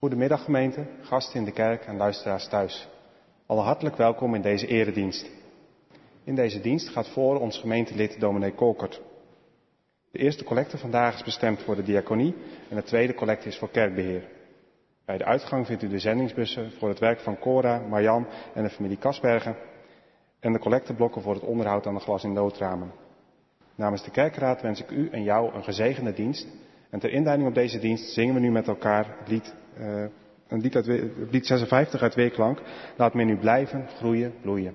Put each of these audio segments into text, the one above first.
Goedemiddag gemeente, gasten in de kerk en luisteraars thuis. Alle hartelijk welkom in deze eredienst. In deze dienst gaat voor ons gemeentelid dominee Kolkert. De eerste collecte vandaag is bestemd voor de diaconie en de tweede collecte is voor kerkbeheer. Bij de uitgang vindt u de zendingsbussen voor het werk van Cora, Marjan en de familie Kasbergen en de collecteblokken voor het onderhoud aan de glas- en noodramen. Namens de kerkraad wens ik u en jou een gezegende dienst. En ter inleiding op deze dienst zingen we nu met elkaar het lied 56 uit Weerklank. Laat me nu blijven, groeien, bloeien.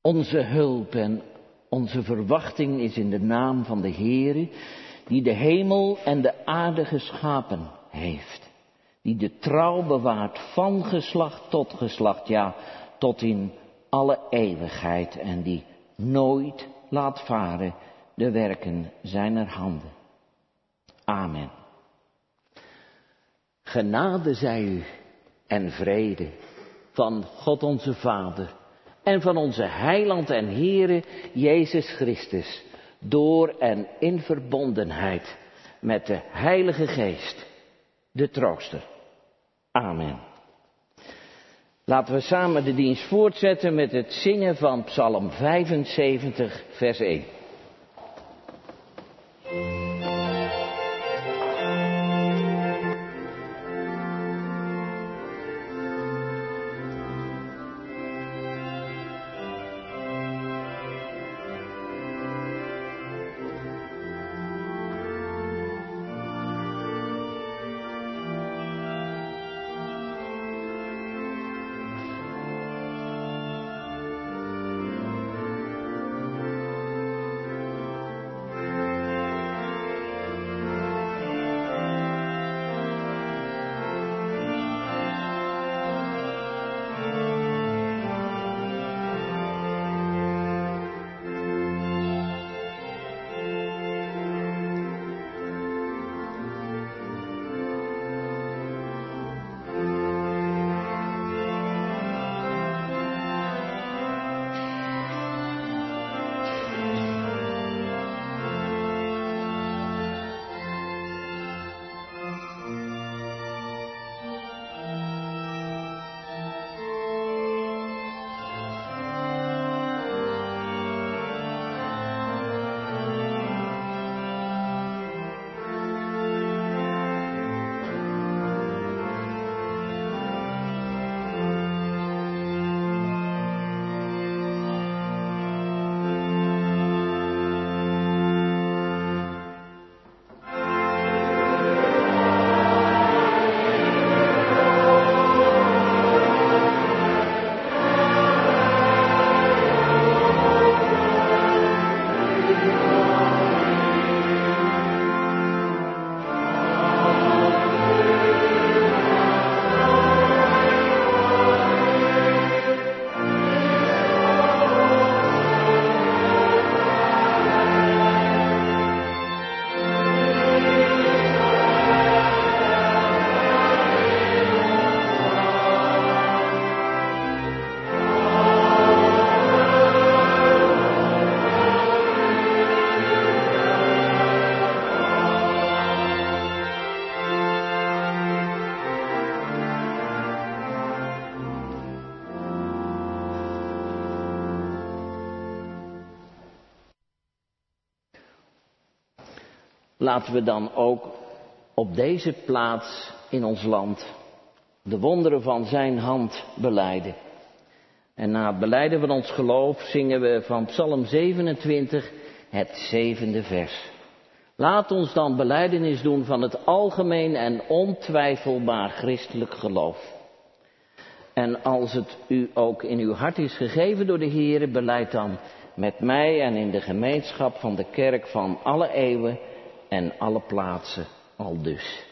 Onze hulp en onze verwachting is in de naam van de Heere, die de hemel en de aarde geschapen heeft. Die de trouw bewaart van geslacht tot geslacht, ja, tot in alle eeuwigheid. En die nooit laat varen de werken zijner handen. Amen. Genade zij u en vrede van God onze Vader en van onze Heiland en Heere Jezus Christus, door en in verbondenheid met de Heilige Geest, de Trooster. Amen. Laten we samen de dienst voortzetten met het zingen van Psalm 75, vers 1. Laten we dan ook op deze plaats in ons land de wonderen van zijn hand belijden. En na het belijden van ons geloof zingen we van Psalm 27 het 7e vers. Laat ons dan belijdenis doen van het algemeen en ontwijfelbaar christelijk geloof. En als het u ook in uw hart is gegeven door de Heere, belijd dan met mij en in de gemeenschap van de kerk van alle eeuwen en alle plaatsen aldus.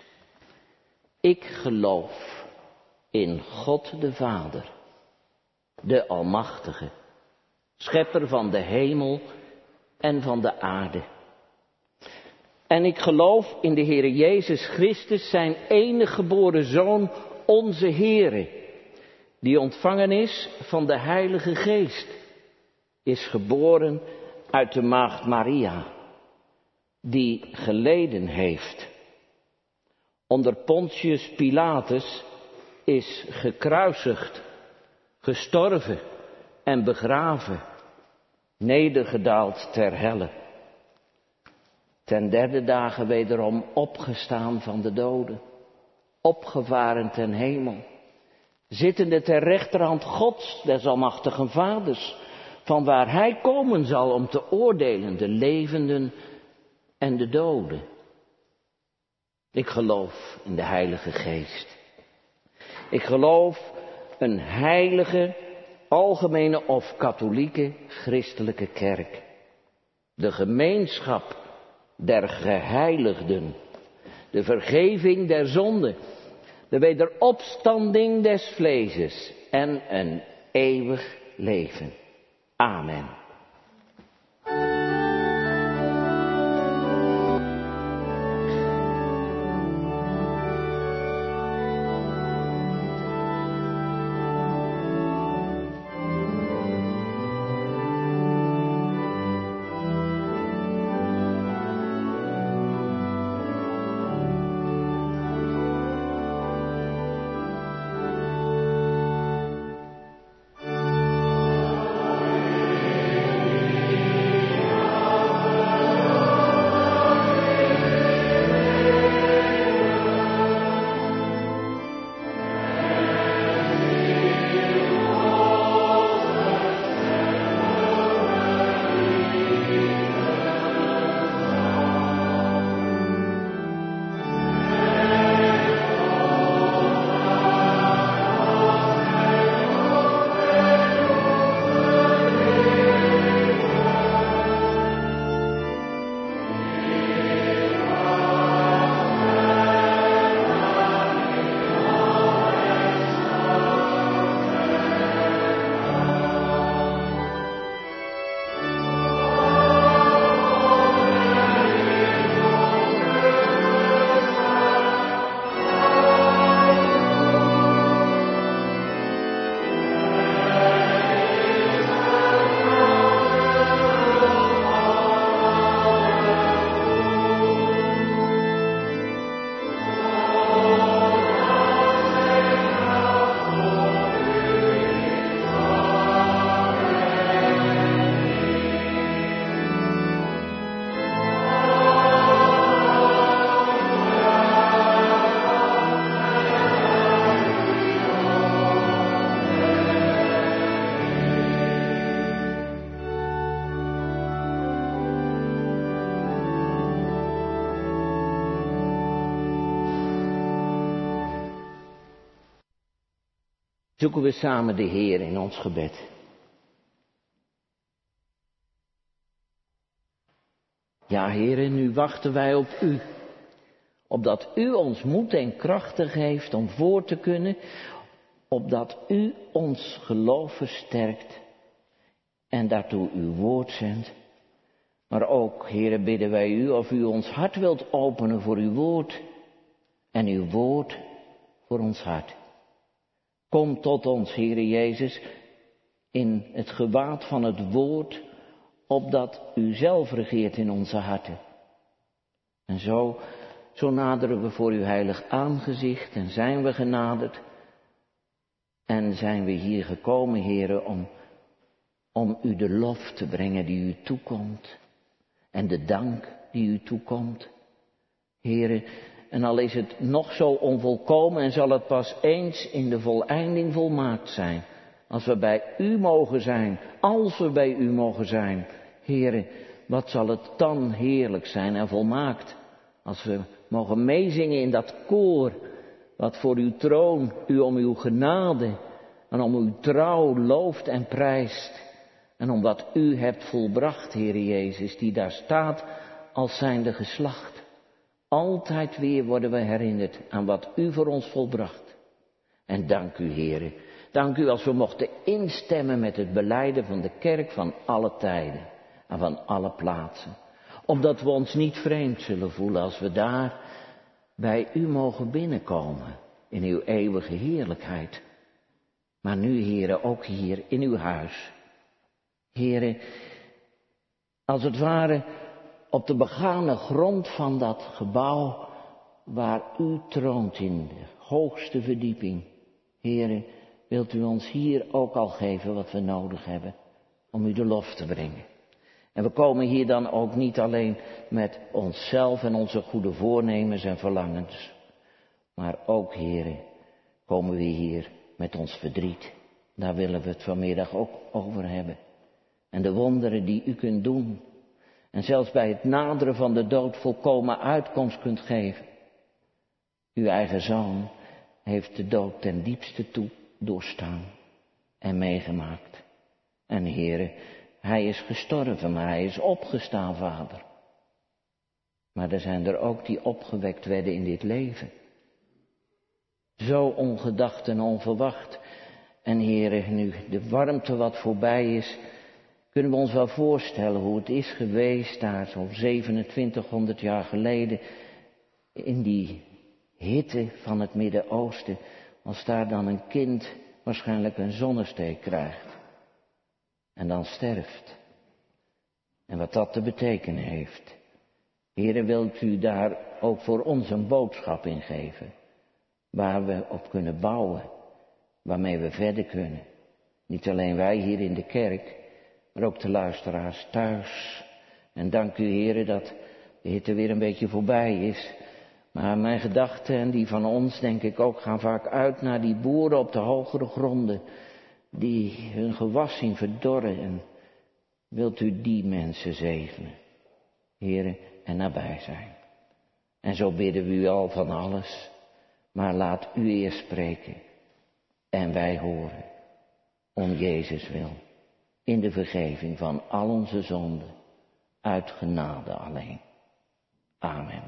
Ik geloof in God de Vader, de Almachtige, schepper van de hemel en van de aarde. En ik geloof in de Heere Jezus Christus, zijn enige geboren Zoon, onze Heere, die ontvangen is van de Heilige Geest, is geboren uit de maagd Maria, die geleden heeft. Onder Pontius Pilatus is gekruisigd, gestorven en begraven, nedergedaald ter helle. Ten derde dagen wederom opgestaan van de doden, opgevaren ten hemel, zittende ter rechterhand Gods, des almachtigen Vaders, van waar hij komen zal om te oordelen de levenden en de doden. Ik geloof in de Heilige Geest. Ik geloof een heilige, algemene of katholieke christelijke kerk. De gemeenschap der geheiligden. De vergeving der zonden. De wederopstanding des vleeses. En een eeuwig leven. Amen. Zoeken we samen de Heer in ons gebed. Ja, Heer, nu wachten wij op U. Opdat U ons moed en krachten geeft om voor te kunnen. Opdat U ons geloof versterkt. En daartoe Uw woord zendt. Maar ook, Heer, bidden wij U of U ons hart wilt openen voor Uw woord. En Uw woord voor ons hart. Kom tot ons, Heere Jezus, in het gewaad van het woord, opdat U zelf regeert in onze harten. En zo naderen we voor Uw heilig aangezicht en zijn we genaderd. En zijn we hier gekomen, Heere, om U de lof te brengen die U toekomt. En de dank die U toekomt. Heere, en al is het nog zo onvolkomen en zal het pas eens in de voleinding volmaakt zijn. Als we bij U mogen zijn, als we bij U mogen zijn. Heere, wat zal het dan heerlijk zijn en volmaakt. Als we mogen meezingen in dat koor, wat voor uw troon, U om uw genade en om uw trouw looft en prijst. En om wat U hebt volbracht, Heere Jezus, die daar staat als zijnde geslacht. Altijd weer worden we herinnerd aan wat U voor ons volbracht. En dank U, Heere. Dank U als we mochten instemmen met het belijden van de kerk van alle tijden en van alle plaatsen. Omdat we ons niet vreemd zullen voelen als we daar bij U mogen binnenkomen in Uw eeuwige heerlijkheid. Maar nu, Heere, ook hier in Uw huis. Heere, als het ware op de begane grond van dat gebouw waar U troont in de hoogste verdieping. Heere, wilt U ons hier ook al geven wat we nodig hebben om U de lof te brengen. En we komen hier dan ook niet alleen met onszelf en onze goede voornemens en verlangens. Maar ook, Heere, komen we hier met ons verdriet. Daar willen we het vanmiddag ook over hebben. En de wonderen die U kunt doen. En zelfs bij het naderen van de dood volkomen uitkomst kunt geven. Uw eigen zoon heeft de dood ten diepste toe doorstaan. en meegemaakt. En Heere, hij is gestorven, maar hij is opgestaan, Vader. Maar er zijn er ook die opgewekt werden in dit leven. Zo ongedacht en onverwacht. En Heere, nu de warmte wat voorbij is, kunnen we ons wel voorstellen hoe het is geweest daar zo'n 2700 jaar geleden. In die hitte van het Midden-Oosten. Als daar dan een kind waarschijnlijk een zonnesteek krijgt. En dan sterft. En wat dat te betekenen heeft. Heere, wilt u daar ook voor ons een boodschap in geven. Waar we op kunnen bouwen. Waarmee we verder kunnen. Niet alleen wij hier in de kerk. Maar ook de luisteraars thuis. En dank u, Heere, dat de hitte weer een beetje voorbij is. Maar mijn gedachten en die van ons, denk ik ook, gaan vaak uit naar die boeren op de hogere gronden. Die hun gewas zien verdorren. En wilt u die mensen zegenen, Heere, en nabij zijn. En zo bidden we u al van alles. Maar laat u eerst spreken. En wij horen. Om Jezus wil. In de vergeving van al onze zonden. Uit genade alleen. Amen.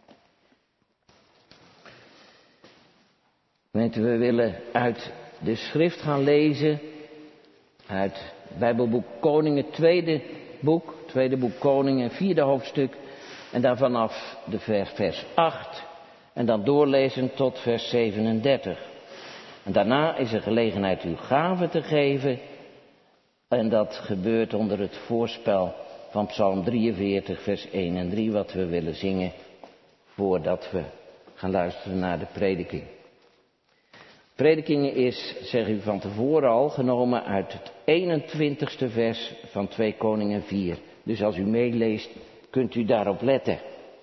We willen uit de schrift gaan lezen. Uit Bijbelboek Koningen, tweede boek Koningen, 4e hoofdstuk. En daar vanaf de vers 8. En dan doorlezen tot vers 37. En daarna is er gelegenheid uw gave te geven. En dat gebeurt onder het voorspel van Psalm 43, vers 1 en 3, wat we willen zingen voordat we gaan luisteren naar de prediking. Prediking is, zeg u van tevoren al, genomen uit het 21ste vers van 2 Koningen 4. Dus als u meeleest, kunt u daarop letten.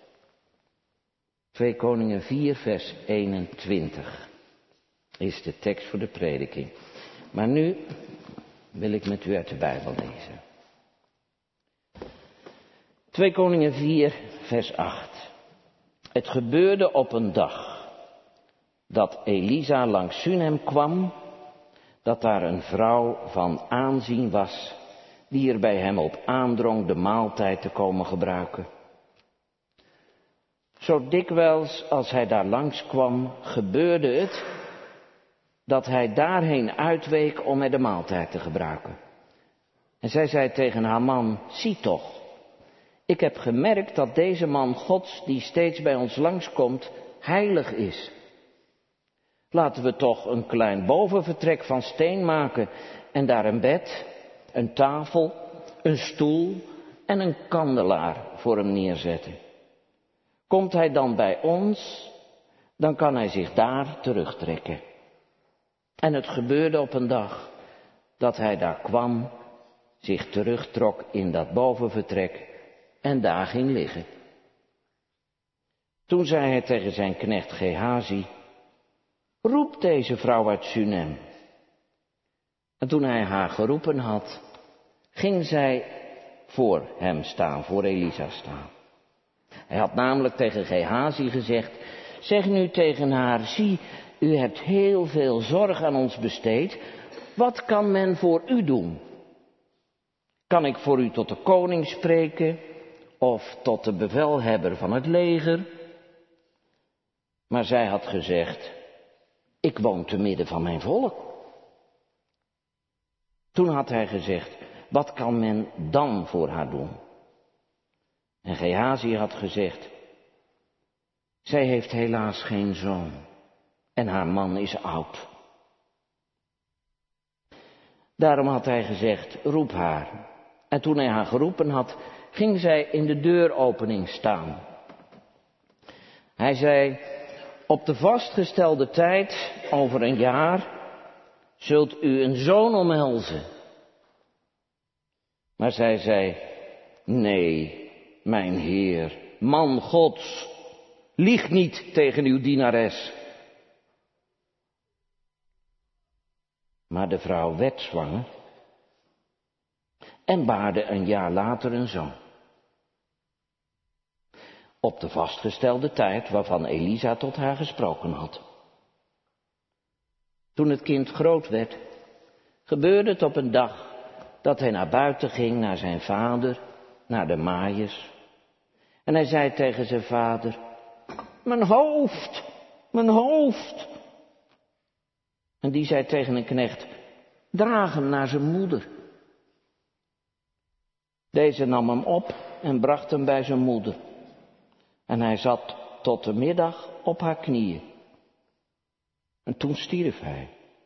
2 Koningen 4, vers 21 is de tekst voor de prediking. Maar nu wil ik met u uit de Bijbel lezen. 2 Koningen 4, vers 8. Het gebeurde op een dag dat Elisa langs Sunem kwam, dat daar een vrouw van aanzien was, die er bij hem op aandrong de maaltijd te komen gebruiken. Zo dikwijls als hij daar langs kwam, gebeurde het dat hij daarheen uitweek om met de maaltijd te gebruiken. En zij zei tegen haar man, zie toch, ik heb gemerkt dat deze man Gods, die steeds bij ons langskomt, heilig is. Laten we toch een klein bovenvertrek van steen maken en daar een bed, een tafel, een stoel en een kandelaar voor hem neerzetten. Komt hij dan bij ons, dan kan hij zich daar terugtrekken. En het gebeurde op een dag dat hij daar kwam, zich terugtrok in dat bovenvertrek en daar ging liggen. Toen zei hij tegen zijn knecht Gehazi, roep deze vrouw uit Sunem. En toen hij haar geroepen had, ging zij voor hem staan, voor Elisa staan. Hij had namelijk tegen Gehazi gezegd, zeg nu tegen haar, zie, u hebt heel veel zorg aan ons besteed, wat kan men voor u doen? Kan ik voor u tot de koning spreken of tot de bevelhebber van het leger? Maar zij had gezegd, ik woon te midden van mijn volk. Toen had hij gezegd, wat kan men dan voor haar doen? En Gehazi had gezegd, zij heeft helaas geen zoon en haar man is oud. Daarom had hij gezegd, roep haar. En toen hij haar geroepen had, ging zij in de deuropening staan. Hij zei, op de vastgestelde tijd, over een jaar, zult u een zoon omhelzen. Maar zij zei, nee, mijn Heer, man Gods, lieg niet tegen uw dienares. Maar de vrouw werd zwanger en baarde een jaar later een zoon. Op de vastgestelde tijd waarvan Elisa tot haar gesproken had. Toen het kind groot werd, gebeurde het op een dag dat hij naar buiten ging, naar zijn vader, naar de maaiers. En hij zei tegen zijn vader, mijn hoofd, mijn hoofd. En die zei tegen een knecht, draag hem naar zijn moeder. Deze nam hem op en bracht hem bij zijn moeder. En hij zat tot de middag op haar knieën. En toen stierf hij.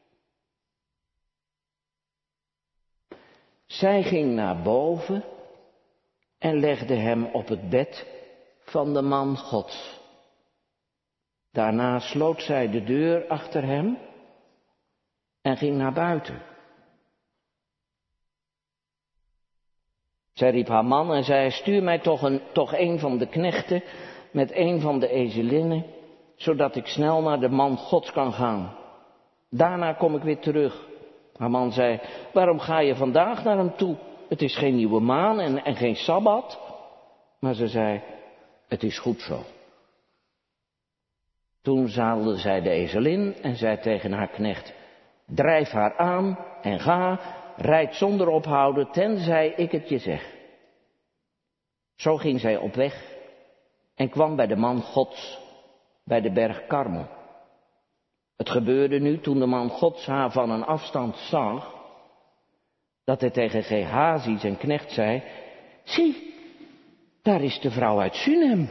Zij ging naar boven en legde hem op het bed van de man Gods. Daarna sloot zij de deur achter hem en ging naar buiten. Zij riep haar man en zei, stuur mij toch een van de knechten met een van de ezelinnen, zodat ik snel naar de man Gods kan gaan. Daarna kom ik weer terug. Haar man zei, waarom ga je vandaag naar hem toe? Het is geen nieuwe maan en geen sabbat. Maar ze zei, het is goed zo. Toen zadelde zij de ezelin en zei tegen haar knecht, drijf haar aan en ga, rijd zonder ophouden, tenzij ik het je zeg. Zo ging zij op weg en kwam bij de man Gods, bij de berg Karmel. Het gebeurde nu toen de man Gods haar van een afstand zag, dat hij tegen Gehazi zijn knecht zei, zie, daar is de vrouw uit Sunem.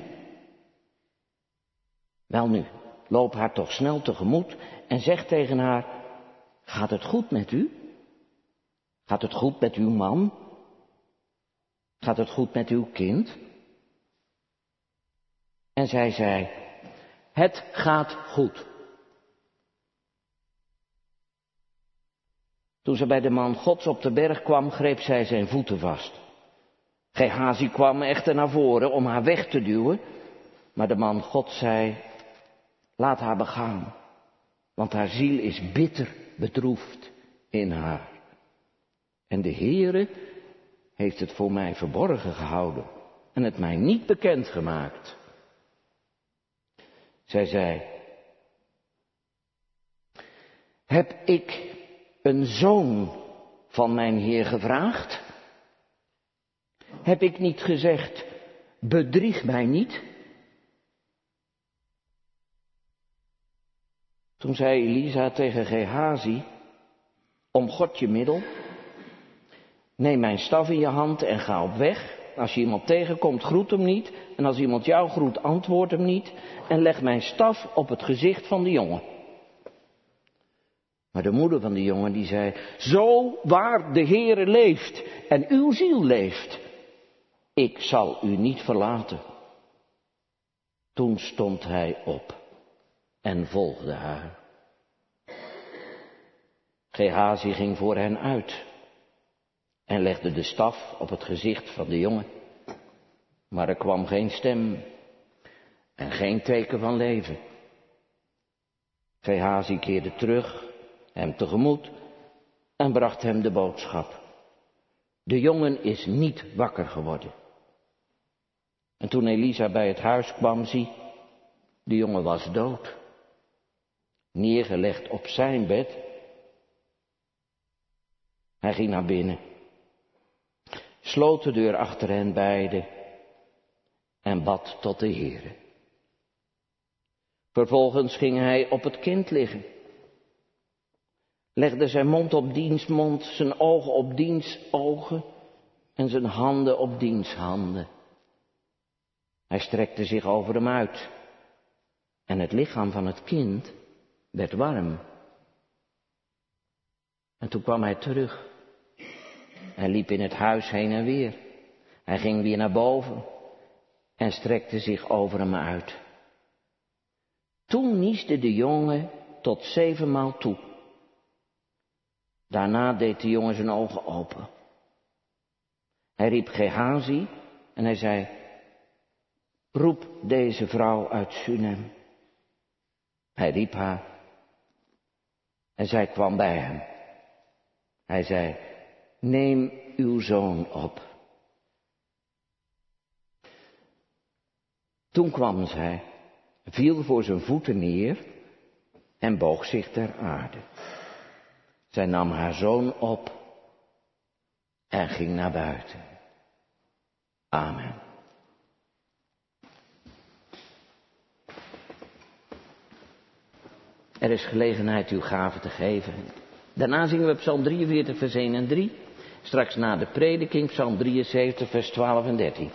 Welnu, loop haar toch snel tegemoet en zeg tegen haar, gaat het goed met u? Gaat het goed met uw man? Gaat het goed met uw kind? En zij zei, het gaat goed. Toen ze bij de man Gods op de berg kwam, greep zij zijn voeten vast. Gehazi kwam echter naar voren om haar weg te duwen, maar de man Gods zei, laat haar begaan, want haar ziel is bitter bedroefd in haar. En de Heere heeft het voor mij verborgen gehouden en het mij niet bekend gemaakt. Zij zei, heb ik een zoon van mijn Heer gevraagd? Heb ik niet gezegd, bedrieg mij niet? Toen zei Elisa tegen Gehazi, omgord je middel, neem mijn staf in je hand en ga op weg. Als je iemand tegenkomt, groet hem niet. En als iemand jou groet, antwoord hem niet. En leg mijn staf op het gezicht van de jongen. Maar de moeder van de jongen die zei, zo waar de Heere leeft en uw ziel leeft, ik zal u niet verlaten. Toen stond hij op en volgde haar. Gehazi ging voor hen uit en legde de staf op het gezicht van de jongen. Maar er kwam geen stem en geen teken van leven. Gehazi keerde terug, hem tegemoet en bracht hem de boodschap. De jongen is niet wakker geworden. En toen Elisa bij het huis kwam, zie, de jongen was dood. Neergelegd op zijn bed. Hij ging naar binnen, sloot de deur achter hen beiden en bad tot de Heere. Vervolgens ging hij op het kind liggen, legde zijn mond op diens mond, zijn ogen op diens ogen en zijn handen op diens handen. Hij strekte zich over hem uit en het lichaam van het kind werd warm. En toen kwam hij terug. Hij liep in het huis heen en weer. Hij ging weer naar boven en strekte zich over hem uit. Toen niesde de jongen tot 7 maal toe. Daarna deed de jongen zijn ogen open. Hij riep Gehazi en hij zei, roep deze vrouw uit Sunem. Hij riep haar en zij kwam bij hem. Hij zei, neem uw zoon op. Toen kwam zij, viel voor zijn voeten neer en boog zich ter aarde. Zij nam haar zoon op en ging naar buiten. Amen. Er is gelegenheid uw gave te geven. Daarna zingen we Psalm 43, vers 1 en 3. Straks na de prediking Psalm 73, vers 12 en 13.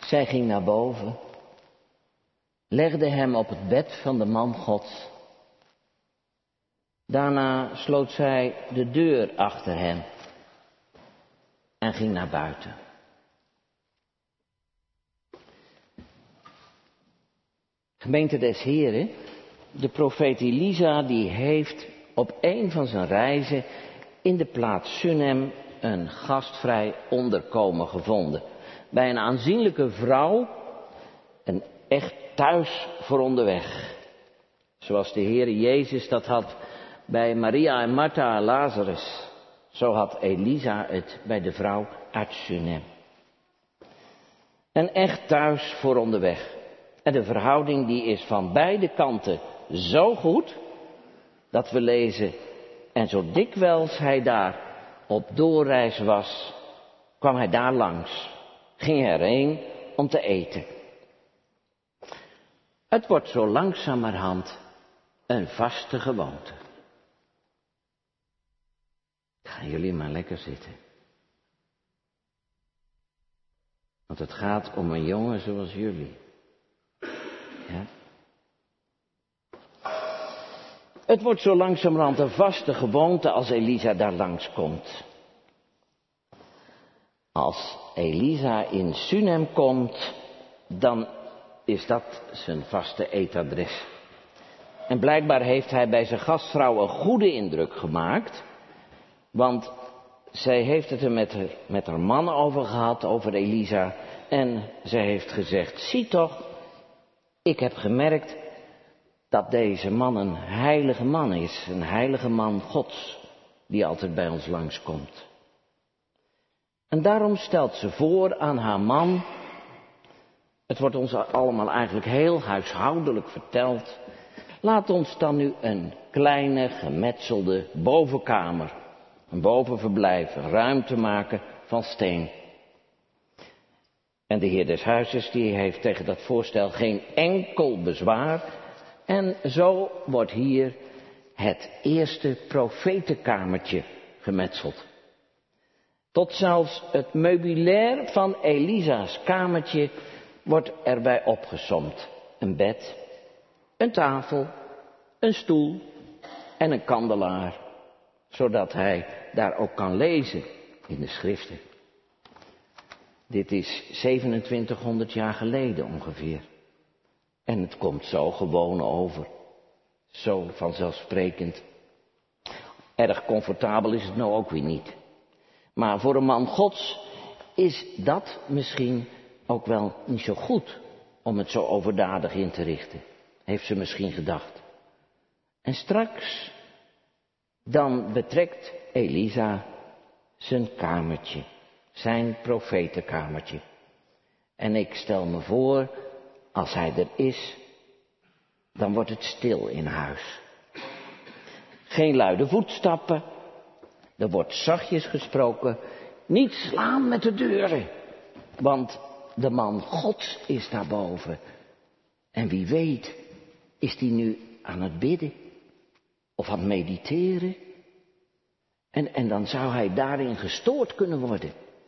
Zij ging naar boven, legde hem op het bed van de man Gods. Daarna sloot zij de deur achter hem en ging naar buiten. Gemeente des Heren, de profeet Elisa die heeft op een van zijn reizen in de plaats Sunem een gastvrij onderkomen gevonden. Bij een aanzienlijke vrouw, een echt thuis voor onderweg. Zoals de Heere Jezus dat had bij Maria en Martha en Lazarus. Zo had Elisa het bij de vrouw uit Sunem. Een echt thuis voor onderweg. En de verhouding die is van beide kanten zo goed, dat we lezen, en zo dikwijls hij daar op doorreis was, kwam hij daar langs, ging erheen om te eten. Het wordt zo langzamerhand een vaste gewoonte. Gaan jullie maar lekker zitten. Want het gaat om een jongen zoals jullie. Ja? Het wordt zo langzamerhand een vaste gewoonte als Elisa daar langskomt. Als Elisa in Sunem komt, dan is dat zijn vaste eetadres. En blijkbaar heeft hij bij zijn gastvrouw een goede indruk gemaakt. Want zij heeft het er met haar man over gehad, over Elisa. En zij heeft gezegd, zie toch, ik heb gemerkt dat deze man een heilige man is. Een heilige man Gods, die altijd bij ons langskomt. En daarom stelt ze voor aan haar man, het wordt ons allemaal eigenlijk heel huishoudelijk verteld. Laat ons dan nu een kleine gemetselde bovenkamer, een bovenverblijf, een ruimte maken van steen. En de heer des huizes die heeft tegen dat voorstel geen enkel bezwaar. En zo wordt hier het eerste profetenkamertje gemetseld. Tot zelfs het meubilair van Elisa's kamertje wordt erbij opgesomd. Een bed, een tafel, een stoel en een kandelaar. Zodat hij daar ook kan lezen in de schriften. Dit is 2700 jaar geleden ongeveer. En het komt zo gewoon over. Zo vanzelfsprekend. Erg comfortabel is het nou ook weer niet. Maar voor een man Gods is dat misschien ook wel niet zo goed om het zo overdadig in te richten. Heeft ze misschien gedacht. En straks, dan betrekt Elisa zijn kamertje. Zijn profetenkamertje. En ik stel me voor, als hij er is, dan wordt het stil in huis. Geen luide voetstappen. Er wordt zachtjes gesproken. Niet slaan met de deuren. Want de man Gods is daarboven. En wie weet, is die nu aan het bidden? Of aan het mediteren? En dan zou hij daarin gestoord kunnen worden.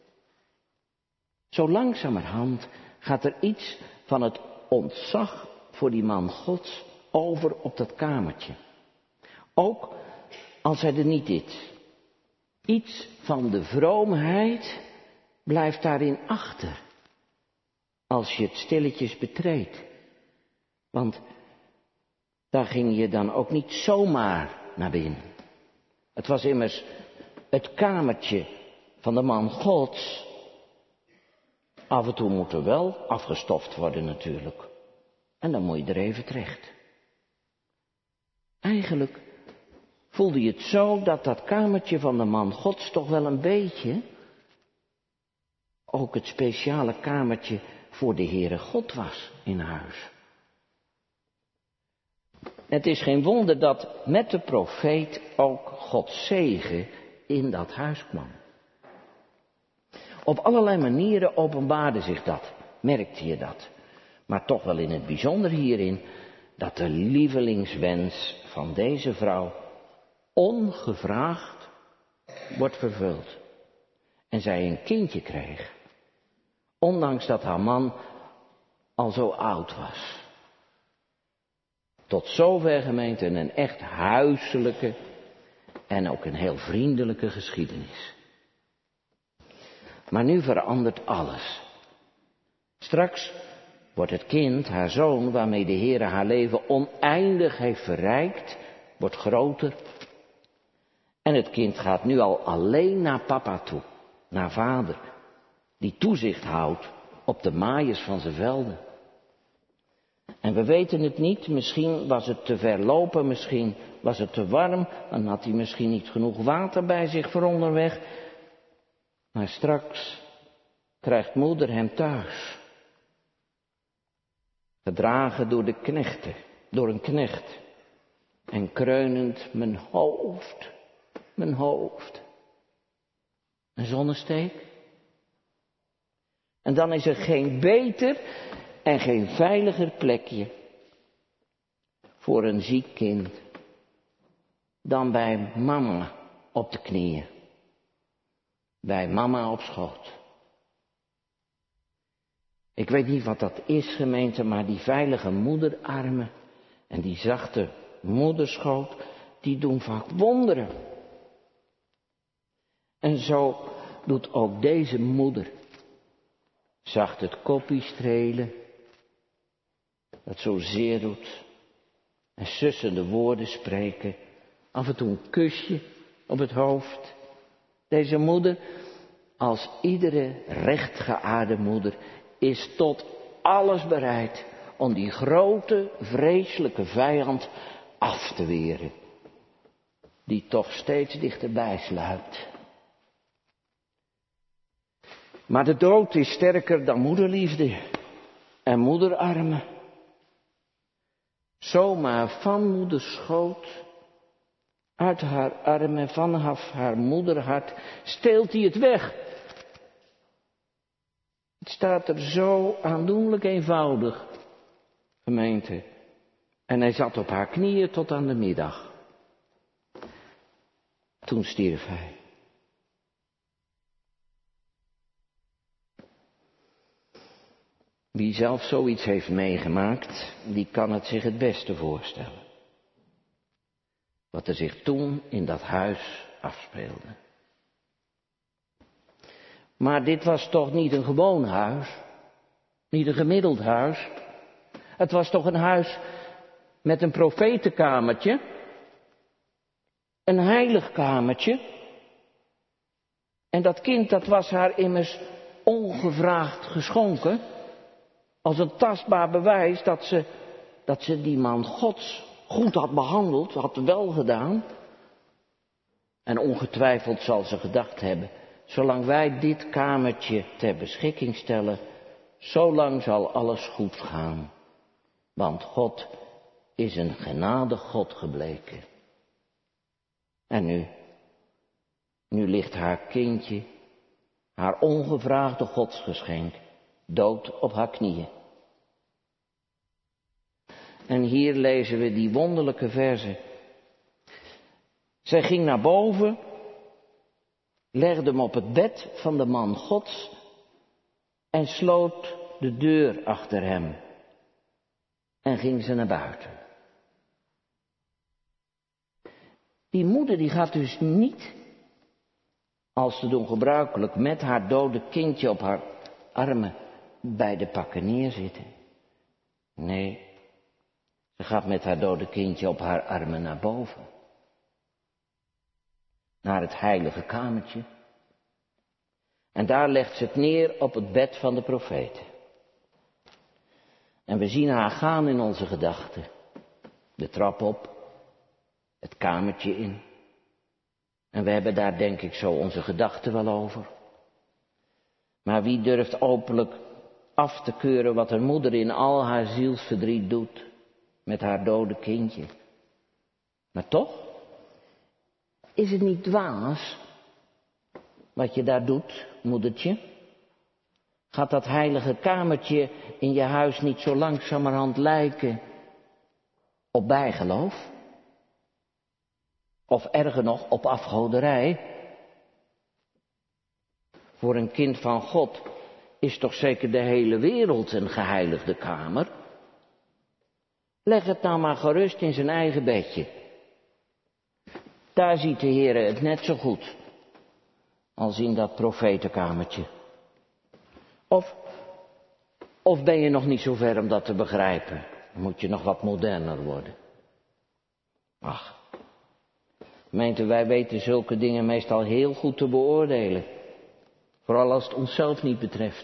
Zo langzamerhand gaat er iets van het ontzag voor die man Gods over op dat kamertje. Ook als hij er niet is. Iets van de vroomheid blijft daarin achter. Als je het stilletjes betreedt. Want daar ging je dan ook niet zomaar naar binnen. Het was immers het kamertje van de man Gods. Af en toe moet er wel afgestoft worden natuurlijk. En dan moet je er even terecht. Eigenlijk voelde je het zo dat dat kamertje van de man Gods toch wel een beetje ook het speciale kamertje voor de Heere God was in huis. Het is geen wonder dat met de profeet ook Gods zegen in dat huis kwam. Op allerlei manieren openbaarde zich dat, merkte je dat. Maar toch wel in het bijzonder hierin dat de lievelingswens van deze vrouw ongevraagd wordt vervuld. En zij een kindje kreeg. Ondanks dat haar man al zo oud was. Tot zover, gemeente, een echt huiselijke en ook een heel vriendelijke geschiedenis. Maar nu verandert alles. Straks wordt het kind, haar zoon, waarmee de Heere haar leven oneindig heeft verrijkt, wordt groter. En het kind gaat nu al alleen naar papa toe, naar vader, die toezicht houdt op de maaiers van zijn velden. En we weten het niet, misschien was het te ver lopen, misschien was het te warm, dan had hij misschien niet genoeg water bij zich voor onderweg. Maar straks krijgt moeder hem thuis. Gedragen door de knechten, door een knecht. En kreunend, mijn hoofd. Een zonnesteek. En dan is er geen beter en geen veiliger plekje voor een ziek kind dan bij mama op de knieën. Bij mama op schoot. Ik weet niet wat dat is, gemeente, maar die veilige moederarmen en die zachte moederschoot, die doen vaak wonderen. En zo doet ook deze moeder zacht het koppie strelen, dat zo zeer doet, en sussende woorden spreken, af en toe een kusje op het hoofd. Deze moeder, als iedere rechtgeaarde moeder, is tot alles bereid om die grote, vreselijke vijand af te weren, die toch steeds dichterbij sluipt. Maar de dood is sterker dan moederliefde en moederarmen. Zomaar van moeders schoot, uit haar armen, vanaf haar moederhart, steelt hij het weg. Het staat er zo aandoenlijk eenvoudig, gemeente. En hij zat op haar knieën tot aan de middag. Toen stierf hij. Wie zelf zoiets heeft meegemaakt, die kan het zich het beste voorstellen. Wat er zich toen in dat huis afspeelde. Maar dit was toch niet een gewoon huis, niet een gemiddeld huis. Het was toch een huis met een profetenkamertje, een heilig kamertje. En dat kind, dat was haar immers ongevraagd geschonken, als een tastbaar bewijs dat ze die man Gods goed had behandeld, had wel gedaan. En ongetwijfeld zal ze gedacht hebben, zolang wij dit kamertje ter beschikking stellen, zolang zal alles goed gaan. Want God is een genadig God gebleken. En nu ligt haar kindje, haar ongevraagde godsgeschenk, dood op haar knieën. En hier lezen we die wonderlijke verzen. Zij ging naar boven, legde hem op het bed van de man Gods en sloot de deur achter hem. En ging ze naar buiten. Die moeder die gaat dus niet, als te doen gebruikelijk, met haar dode kindje op haar armen bij de pakken neerzitten. Nee, ze gaat met haar dode kindje op haar armen naar boven. Naar het heilige kamertje. En daar legt ze het neer op het bed van de profeten. En we zien haar gaan in onze gedachten. De trap op, het kamertje in. En we hebben daar denk ik zo onze gedachten wel over. Maar wie durft openlijk af te keuren wat een moeder in al haar zielsverdriet doet met haar dode kindje? Maar toch, is het niet dwaas wat je daar doet, moedertje? Gaat dat heilige kamertje in je huis niet zo langzamerhand lijken op bijgeloof? Of erger nog, op afgoderij? Voor een kind van God is toch zeker de hele wereld een geheiligde kamer? Leg het nou maar gerust in zijn eigen bedje. Daar ziet de Heer het net zo goed als in dat profetenkamertje. Of ben je nog niet zo ver om dat te begrijpen? Dan moet je nog wat moderner worden. Ach, gemeente, wij weten zulke dingen meestal heel goed te beoordelen. Vooral als het onszelf niet betreft.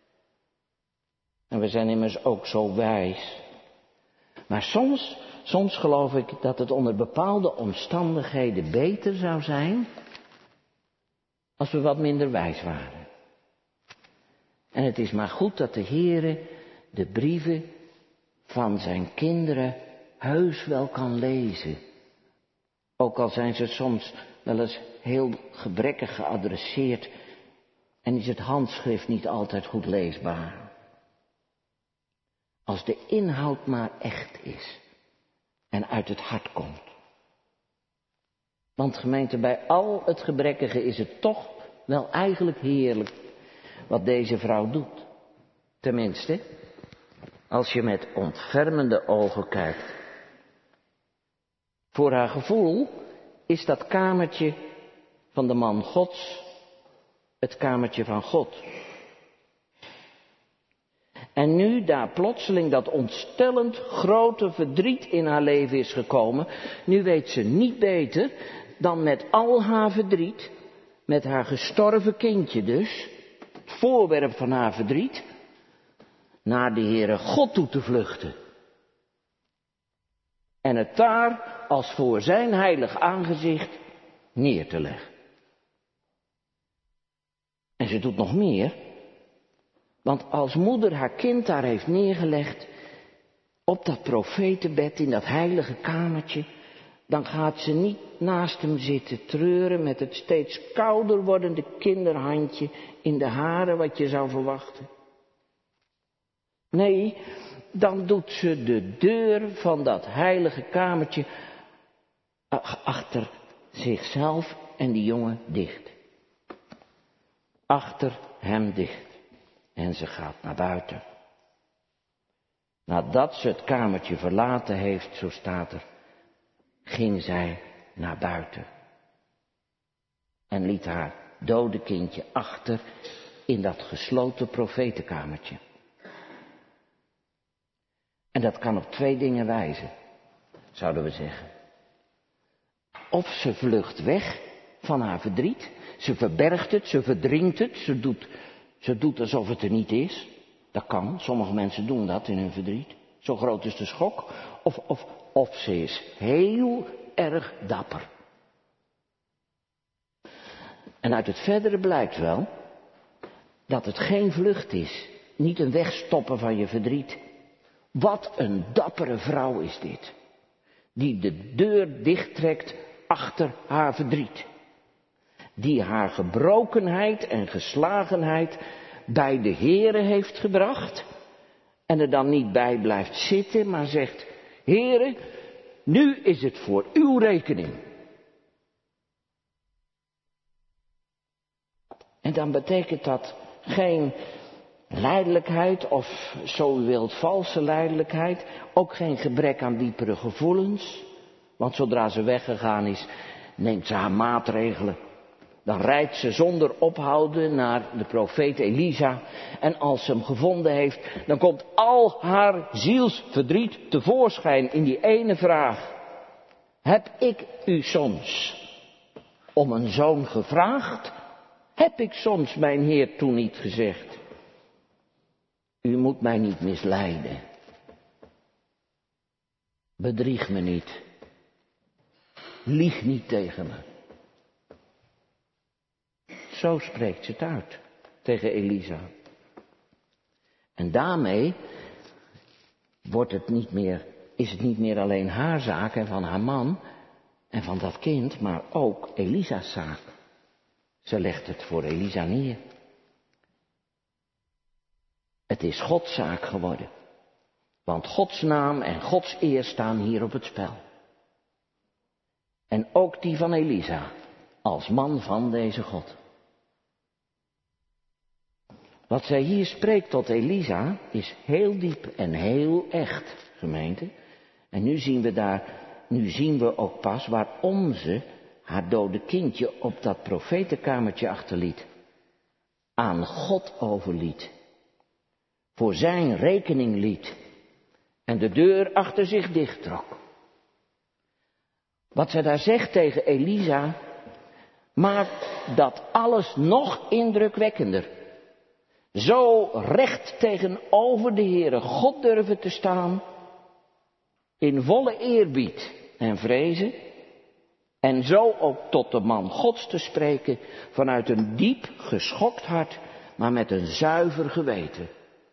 En we zijn immers ook zo wijs. Maar soms geloof ik dat het onder bepaalde omstandigheden beter zou zijn als we wat minder wijs waren. En het is maar goed dat de Heere de brieven van zijn kinderen heus wel kan lezen. Ook al zijn ze soms wel eens heel gebrekkig geadresseerd en is het handschrift niet altijd goed leesbaar. Als de inhoud maar echt is en uit het hart komt. Want gemeente, bij al het gebrekkige is het toch wel eigenlijk heerlijk wat deze vrouw doet. Tenminste, als je met ontfermende ogen kijkt. Voor haar gevoel is dat kamertje van de man Gods het kamertje van God. En nu daar plotseling dat ontstellend grote verdriet in haar leven is gekomen, nu weet ze niet beter dan met al haar verdriet, met haar gestorven kindje dus, het voorwerp van haar verdriet, naar de Heere God toe te vluchten. En het daar als voor zijn heilig aangezicht neer te leggen. En ze doet nog meer. Want als moeder haar kind daar heeft neergelegd, op dat profetenbed in dat heilige kamertje, dan gaat ze niet naast hem zitten treuren met het steeds kouder wordende kinderhandje in de haren wat je zou verwachten. Nee, dan doet ze de deur van dat heilige kamertje achter zichzelf en die jongen dicht. Achter hem dicht. En ze gaat naar buiten. Nadat ze het kamertje verlaten heeft, zo staat er, ging zij naar buiten. En liet haar dode kindje achter in dat gesloten profetenkamertje. En dat kan op 2 dingen wijzen, zouden we zeggen. Of ze vlucht weg van haar verdriet, ze verbergt het, ze verdringt het, ze doet alsof het er niet is. Dat kan, sommige mensen doen dat in hun verdriet. Zo groot is de schok. Of ze is heel erg dapper. En uit het verdere blijkt wel dat het geen vlucht is. Niet een wegstoppen van je verdriet. Wat een dappere vrouw is dit. Die de deur dichttrekt achter haar verdriet. Die haar gebrokenheid en geslagenheid bij de Heere heeft gebracht. En er dan niet bij blijft zitten, maar zegt, Heere, nu is het voor uw rekening. En dan betekent dat geen lijdelijkheid of, zo u wilt, valse lijdelijkheid. Ook geen gebrek aan diepere gevoelens. Want zodra ze weggegaan is, neemt ze haar maatregelen. Dan rijdt ze zonder ophouden naar de profeet Elisa. En als ze hem gevonden heeft, dan komt al haar zielsverdriet tevoorschijn in die ene vraag. Heb ik u soms om een zoon gevraagd? Heb ik soms mijn Heer toen niet gezegd? U moet mij niet misleiden. Bedrieg me niet. Lieg niet tegen me. Zo spreekt ze het uit tegen Elisa. En daarmee is het niet meer alleen haar zaak en van haar man en van dat kind, maar ook Elisa's zaak. Ze legt het voor Elisa neer. Het is Gods zaak geworden. Want Gods naam en Gods eer staan hier op het spel. En ook die van Elisa, als man van deze God. Wat zij hier spreekt tot Elisa is heel diep en heel echt, gemeente. En nu zien we ook pas waarom ze haar dode kindje op dat profetenkamertje achterliet. Aan God overliet. Voor zijn rekening liet. En de deur achter zich dichttrok. Wat zij daar zegt tegen Elisa maakt dat alles nog indrukwekkender. Zo recht tegenover de Heere God durven te staan. In volle eerbied en vrezen. En zo ook tot de man Gods te spreken vanuit een diep geschokt hart, maar met een zuiver geweten.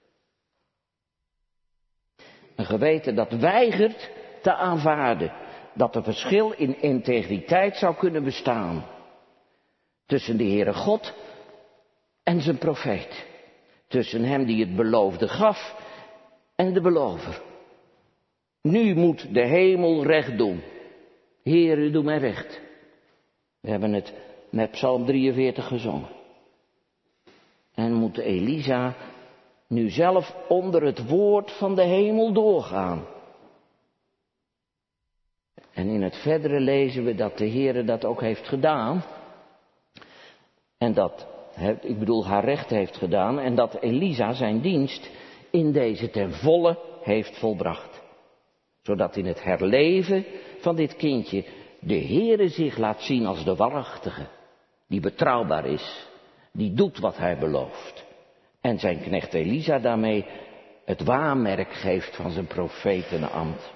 Een geweten dat weigert te aanvaarden dat er verschil in integriteit zou kunnen bestaan. Tussen de Heere God en zijn profeet. Tussen hem die het beloofde gaf en de belover. Nu moet de hemel recht doen. Heere, doe mij recht. We hebben het met Psalm 43 gezongen. En moet Elisa nu zelf onder het woord van de hemel doorgaan. En in het verdere lezen we dat de Heere dat ook heeft gedaan. En dat, haar recht heeft gedaan. En dat Elisa zijn dienst in deze ten volle heeft volbracht. Zodat in het herleven van dit kindje de Heere zich laat zien als de waarachtige. Die betrouwbaar is. Die doet wat hij belooft. En zijn knecht Elisa daarmee het waarmerk geeft van zijn profetenambt.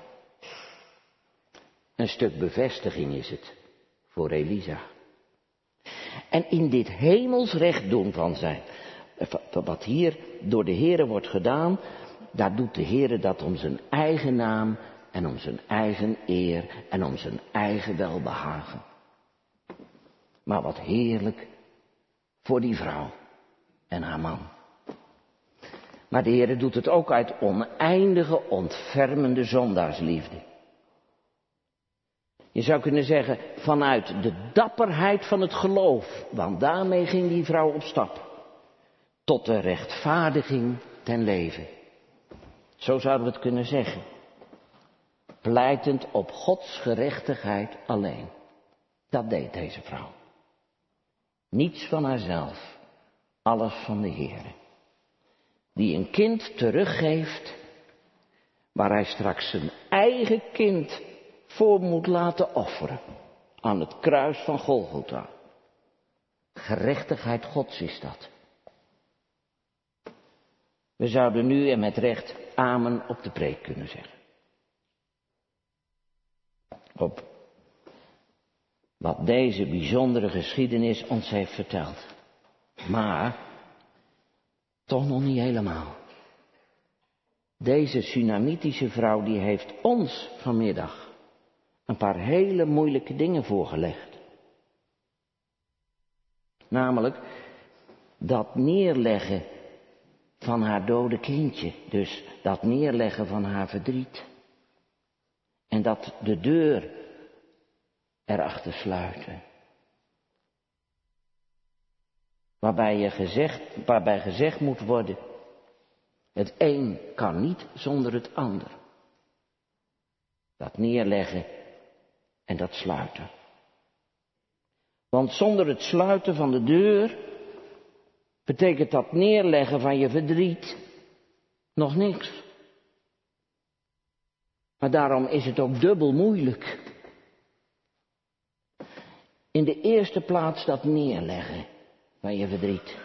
Een stuk bevestiging is het voor Elisa. En in dit hemels recht doen van zijn, wat hier door de Heere wordt gedaan, daar doet de Heere dat om zijn eigen naam en om zijn eigen eer en om zijn eigen welbehagen. Maar wat heerlijk voor die vrouw en haar man. Maar de Heere doet het ook uit oneindige, ontfermende zondaarsliefde. Je zou kunnen zeggen, vanuit de dapperheid van het geloof, want daarmee ging die vrouw op stap, tot de rechtvaardiging ten leven. Zo zouden we het kunnen zeggen. Pleitend op Gods gerechtigheid alleen. Dat deed deze vrouw. Niets van haarzelf, alles van de Heere. Die een kind teruggeeft, waar hij straks zijn eigen kind voor moet laten offeren. Aan het kruis van Golgotha. Gerechtigheid Gods is dat. We zouden nu en met recht amen op de preek kunnen zeggen. Op wat deze bijzondere geschiedenis ons heeft verteld. Maar toch nog niet helemaal. Deze Sunamitische vrouw die heeft ons vanmiddag een paar hele moeilijke dingen voorgelegd. Namelijk dat neerleggen van haar dode kindje. Dus dat neerleggen van haar verdriet. En dat de deur erachter sluiten. Waarbij gezegd moet worden, het een kan niet zonder het ander. Dat neerleggen en dat sluiten. Want zonder het sluiten van de deur betekent dat neerleggen van je verdriet nog niks. Maar daarom is het ook dubbel moeilijk. In de eerste plaats dat neerleggen van je verdriet.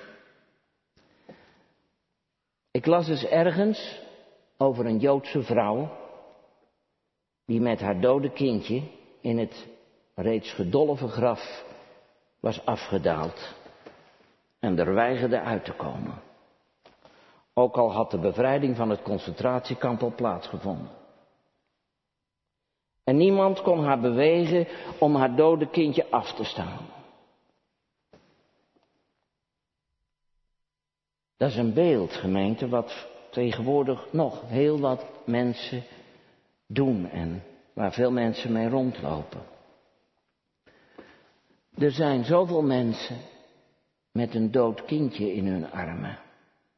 Ik las eens ergens over een Joodse vrouw die met haar dode kindje in het reeds gedolven graf was afgedaald en er weigerde uit te komen. Ook al had de bevrijding van het concentratiekamp al plaatsgevonden. En niemand kon haar bewegen om haar dode kindje af te staan. Dat is een beeld, gemeente, wat tegenwoordig nog heel wat mensen doen en waar veel mensen mee rondlopen. Er zijn zoveel mensen met een dood kindje in hun armen.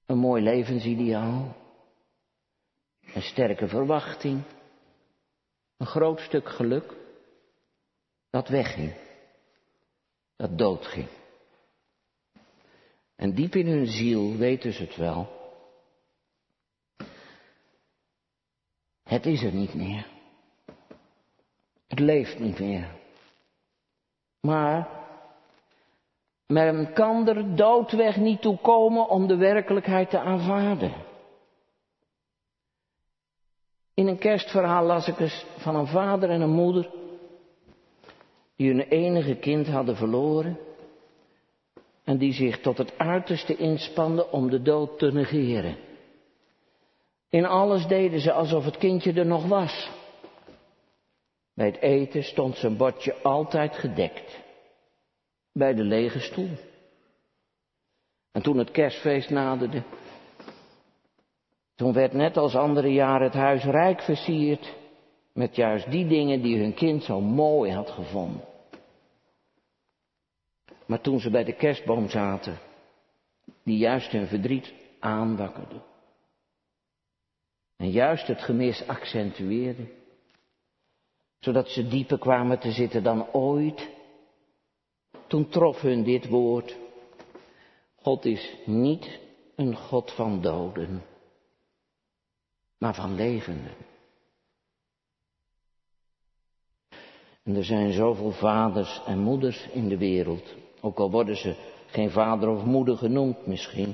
een mooi levensideaal, een sterke verwachting, een groot stuk geluk, dat wegging, dat doodging. En diep in hun ziel weten ze het wel. Het is er niet meer. Het leeft niet meer. Maar men kan er doodweg niet toe komen om de werkelijkheid te aanvaarden. In een kerstverhaal las ik eens van een vader en een moeder die hun enige kind hadden verloren en die zich tot het uiterste inspanden om de dood te negeren. In alles deden ze alsof het kindje er nog was. Bij het eten stond zijn bordje altijd gedekt. Bij de lege stoel. En toen het kerstfeest naderde, toen werd net als andere jaren het huis rijk versierd met juist die dingen die hun kind zo mooi had gevonden. Maar toen ze bij de kerstboom zaten, die juist hun verdriet aanwakkerde en juist het gemis accentueerde, zodat ze dieper kwamen te zitten dan ooit, toen trof hun dit woord: God is niet een God van doden, maar van levenden. En er zijn zoveel vaders en moeders in de wereld, ook al worden ze geen vader of moeder genoemd misschien,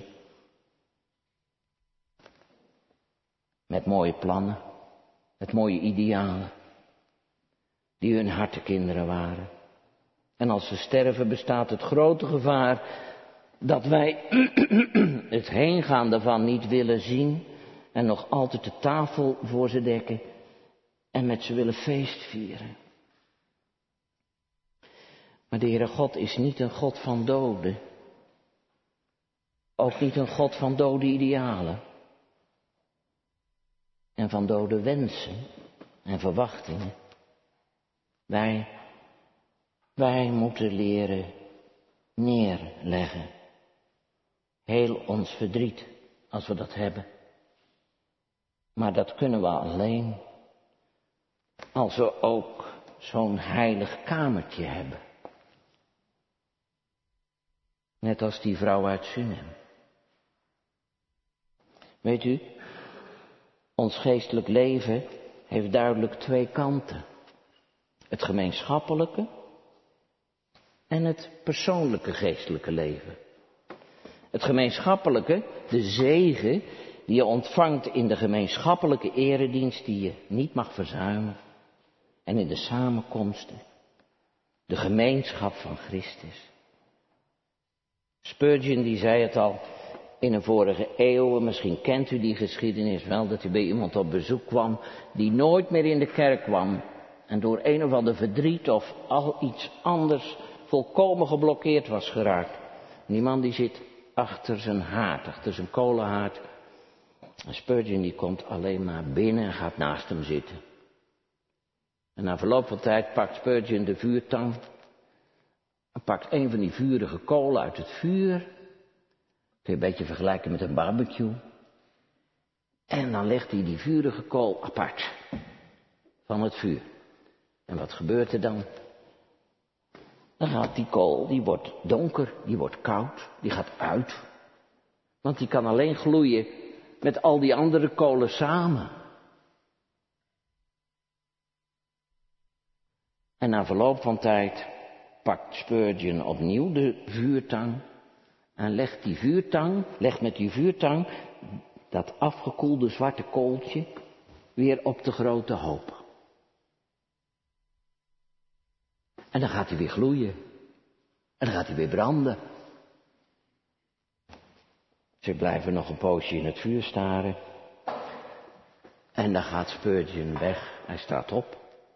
met mooie plannen, met mooie idealen, die hun hartenkinderen waren. En als ze sterven bestaat het grote gevaar dat wij het heengaan daarvan niet willen zien en nog altijd de tafel voor ze dekken en met ze willen feestvieren. Maar de Heere God is niet een God van doden, ook niet een God van dode idealen en van dode wensen en verwachtingen. Wij moeten leren neerleggen. Heel ons verdriet, als we dat hebben. Maar dat kunnen we alleen als we ook zo'n heilig kamertje hebben. Net als die vrouw uit Sunem. Weet u, ons geestelijk leven heeft duidelijk twee kanten. Het gemeenschappelijke en het persoonlijke geestelijke leven. Het gemeenschappelijke, de zegen die je ontvangt in de gemeenschappelijke eredienst die je niet mag verzuimen. En in de samenkomsten, de gemeenschap van Christus. Spurgeon die zei het al in een vorige eeuw, misschien kent u die geschiedenis wel, dat hij bij iemand op bezoek kwam die nooit meer in de kerk kwam. En door een of ander verdriet of al iets anders volkomen geblokkeerd was geraakt. En die man die zit achter zijn haard, achter zijn kolenhaard. En Spurgeon die komt alleen maar binnen en gaat naast hem zitten. En na verloop van tijd pakt Spurgeon de vuurtang. En pakt een van die vurige kolen uit het vuur. Kun je een beetje vergelijken met een barbecue. En dan legt hij die vurige kool apart van het vuur. En wat gebeurt er dan? Dan gaat die kool, die wordt donker, die wordt koud, die gaat uit. Want die kan alleen gloeien met al die andere kolen samen. En na verloop van tijd pakt Spurgeon opnieuw de vuurtang. En legt met die vuurtang dat afgekoelde zwarte kooltje weer op de grote hoop. En dan gaat hij weer gloeien. En dan gaat hij weer branden. Ze blijven nog een poosje in het vuur staren. En dan gaat Spurgeon weg. Hij staat op.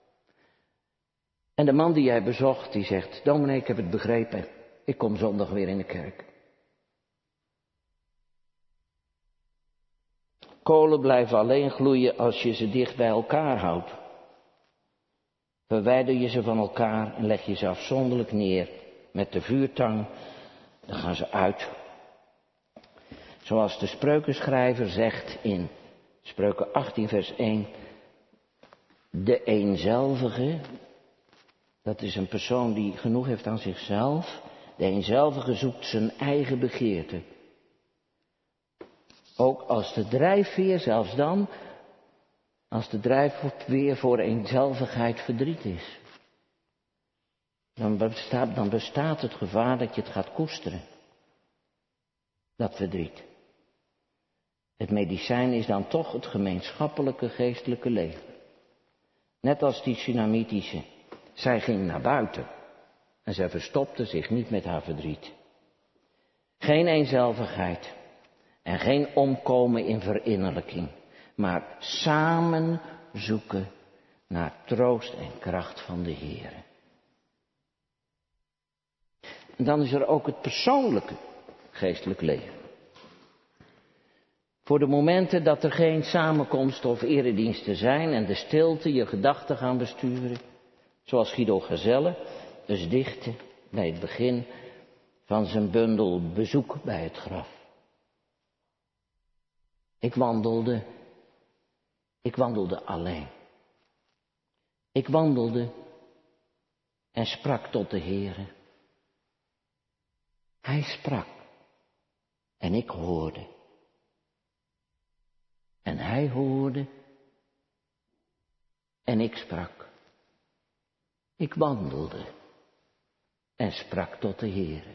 En de man die hij bezocht, die zegt: dominee, ik heb het begrepen. Ik kom zondag weer in de kerk. Kolen blijven alleen gloeien als je ze dicht bij elkaar houdt. Verwijder je ze van elkaar en leg je ze afzonderlijk neer met de vuurtang, dan gaan ze uit. Zoals de spreukenschrijver zegt in Spreuken 18 vers 1. De eenzelvige, dat is een persoon die genoeg heeft aan zichzelf. De eenzelvige zoekt zijn eigen begeerte. Ook als de drijfveer, zelfs dan, als de drijfveer voor eenzelvigheid verdriet is. Dan bestaat het gevaar dat je het gaat koesteren. Dat verdriet. Het medicijn is dan toch het gemeenschappelijke geestelijke leven. Net als die Sunamitische. Zij ging naar buiten. En zij verstopte zich niet met haar verdriet. Geen eenzelvigheid. En geen omkomen in verinnerlijking. Maar samen zoeken naar troost en kracht van de Heer. En dan is er ook het persoonlijke geestelijk leven. Voor de momenten dat er geen samenkomst of erediensten zijn en de stilte je gedachten gaan besturen. Zoals Guido Gezelle dus dichtte bij het begin van zijn bundel Bezoek bij het graf. Ik wandelde alleen. Ik wandelde en sprak tot de Heere. Hij sprak en ik hoorde. En hij hoorde en ik sprak. Ik wandelde en sprak tot de Heere.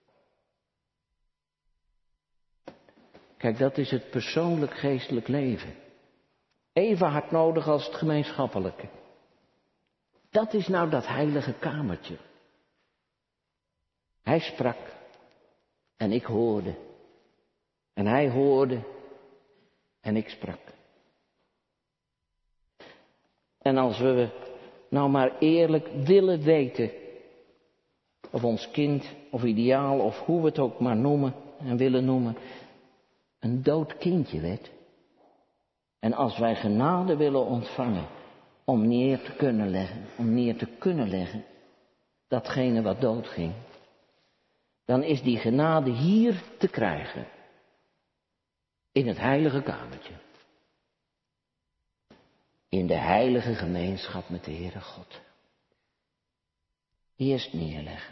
Kijk, dat is het persoonlijk geestelijk leven. Even hard nodig als het gemeenschappelijke. Dat is nou dat heilige kamertje. Hij sprak en ik hoorde. En hij hoorde en ik sprak. En als we nou maar eerlijk willen weten of ons kind of ideaal of hoe we het ook maar noemen en willen noemen, een dood kindje werd. En als wij genade willen ontvangen om neer te kunnen leggen datgene wat doodging, dan is die genade hier te krijgen. In het heilige kamertje. In de heilige gemeenschap met de Heere God. Eerst neerleggen.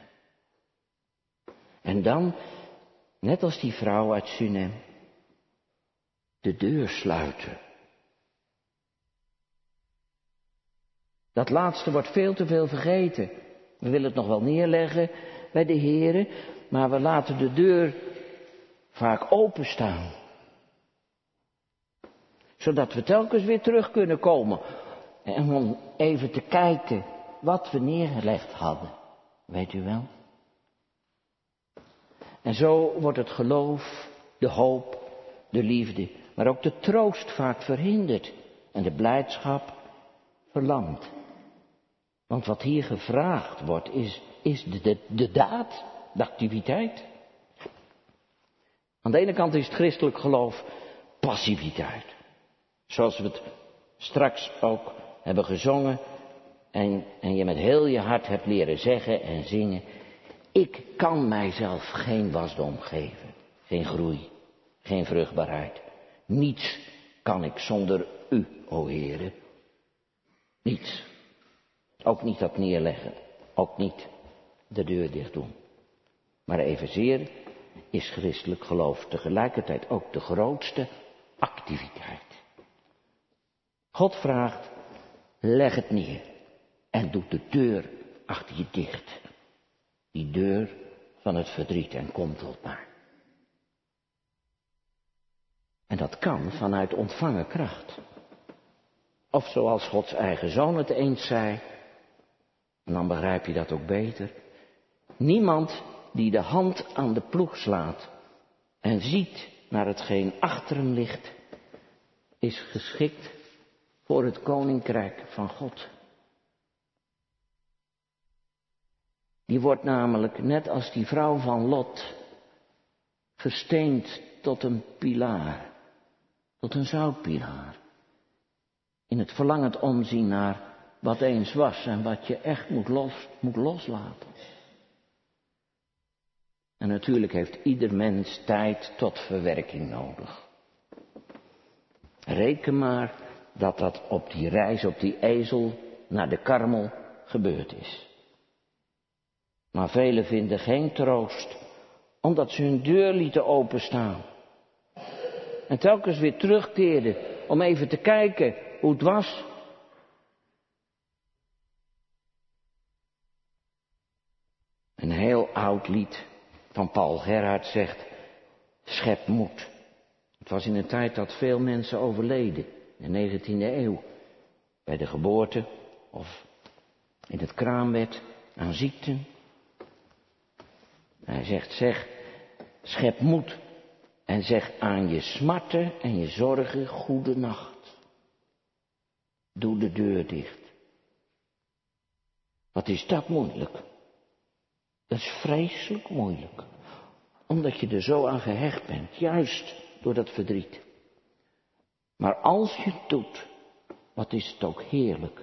En dan, net als die vrouw uit Sunem, de deur sluiten. Dat laatste wordt veel te veel vergeten. We willen het nog wel neerleggen bij de Heere, maar we laten de deur vaak openstaan. Zodat we telkens weer terug kunnen komen. En om even te kijken wat we neergelegd hadden. Weet u wel? En zo wordt het geloof, de hoop, de liefde, maar ook de troost vaak verhinderd. En de blijdschap verlamd. Want wat hier gevraagd wordt is de daad, de activiteit. Aan de ene kant is het christelijk geloof passiviteit. Zoals we het straks ook hebben gezongen en je met heel je hart hebt leren zeggen en zingen. Ik kan mijzelf geen wasdom geven, geen groei, geen vruchtbaarheid. Niets kan ik zonder u, o Heere. Niets. Ook niet dat neerleggen, ook niet de deur dicht doen. Maar evenzeer is christelijk geloof tegelijkertijd ook de grootste activiteit. God vraagt, leg het neer en doe de deur achter je dicht. Die deur van het verdriet en kom tot mij. En dat kan vanuit ontvangen kracht. Of zoals Gods eigen Zoon het eens zei, en dan begrijp je dat ook beter. Niemand die de hand aan de ploeg slaat en ziet naar hetgeen achter hem ligt, is geschikt voor het koninkrijk van God. Die wordt namelijk, net als die vrouw van Lot, gesteend tot een pilaar, tot een zoutpilaar. In het verlangend omzien naar wat eens was en wat je echt moet loslaten. En natuurlijk heeft ieder mens tijd tot verwerking nodig. Reken maar dat dat op die reis, op die ezel naar de Karmel gebeurd is. Maar velen vinden geen troost, omdat ze hun deur lieten openstaan. En telkens weer terugkeerden om even te kijken hoe het was. Een heel oud lied van Paul Gerhardt zegt, schep moed. Het was in een tijd dat veel mensen overleden, in de 19e eeuw. Bij de geboorte of in het kraambed, aan ziekten. Hij zegt, zeg, schep moed en zeg aan je smarten en je zorgen goede nacht. Doe de deur dicht. Wat is dat moeilijk? Dat is vreselijk moeilijk. Omdat je er zo aan gehecht bent, juist door dat verdriet. Maar als je het doet, wat is het ook heerlijk.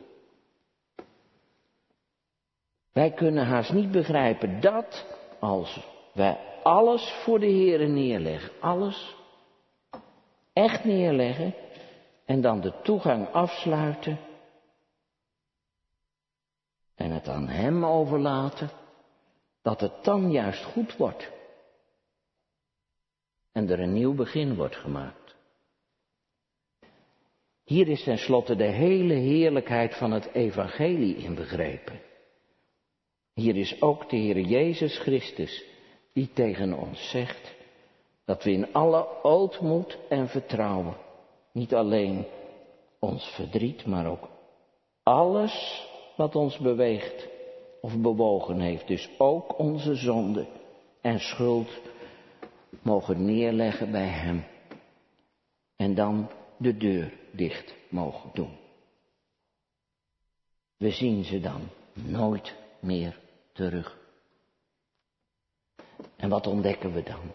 Wij kunnen haast niet begrijpen dat als wij alles voor de Heere neerleggen, alles echt neerleggen en dan de toegang afsluiten en het aan Hem overlaten, dat het dan juist goed wordt en er een nieuw begin wordt gemaakt. Hier is tenslotte de hele heerlijkheid van het evangelie in begrepen. Hier is ook de Heer Jezus Christus die tegen ons zegt dat we in alle ootmoed en vertrouwen niet alleen ons verdriet, maar ook alles wat ons beweegt of bewogen heeft, dus ook onze zonde en schuld, mogen neerleggen bij Hem en dan de deur dicht mogen doen. We zien ze dan nooit meer terug. En wat ontdekken we dan?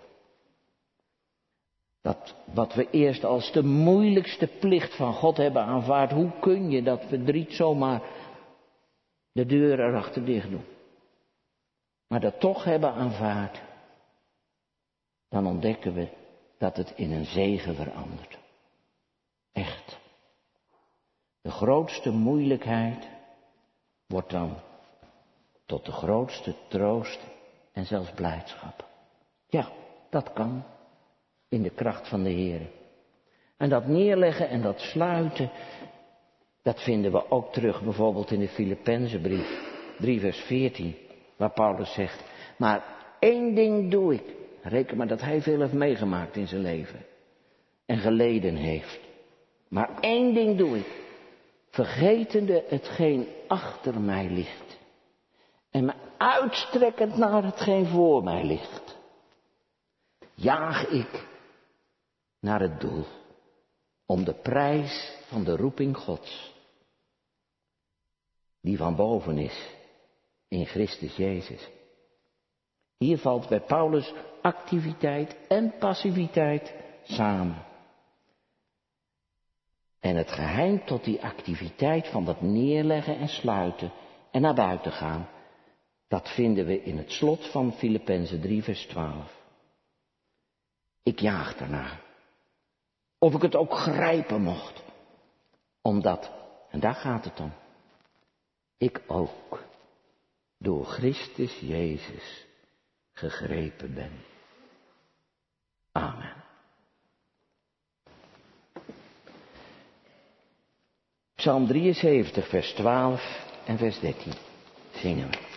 Dat wat we eerst als de moeilijkste plicht van God hebben aanvaard, hoe kun je dat verdriet zomaar de deur erachter dicht doen? Maar dat toch hebben aanvaard, dan ontdekken we dat het in een zegen verandert. Echt. De grootste moeilijkheid wordt dan tot de grootste troost en zelfs blijdschap. Ja, dat kan in de kracht van de Heer. En dat neerleggen en dat sluiten, dat vinden we ook terug bijvoorbeeld in de Filippenzenbrief, 3 vers 14, waar Paulus zegt, maar 1 ding doe ik. Reken maar dat hij veel heeft meegemaakt in zijn leven en geleden heeft. Maar 1 ding doe ik, vergetende hetgeen achter mij ligt en me uitstrekkend naar hetgeen voor mij ligt, jaag ik naar het doel, om de prijs van de roeping Gods, die van boven is, in Christus Jezus. Hier valt bij Paulus activiteit en passiviteit samen. En het geheim tot die activiteit van dat neerleggen en sluiten en naar buiten gaan, dat vinden we in het slot van Filippenzen 3 vers 12. Ik jaag daarna. Of ik het ook grijpen mocht. Omdat, en daar gaat het om, ik ook door Christus Jezus gegrepen ben. Amen. Psalm 73 vers 12 en vers 13 zingen we.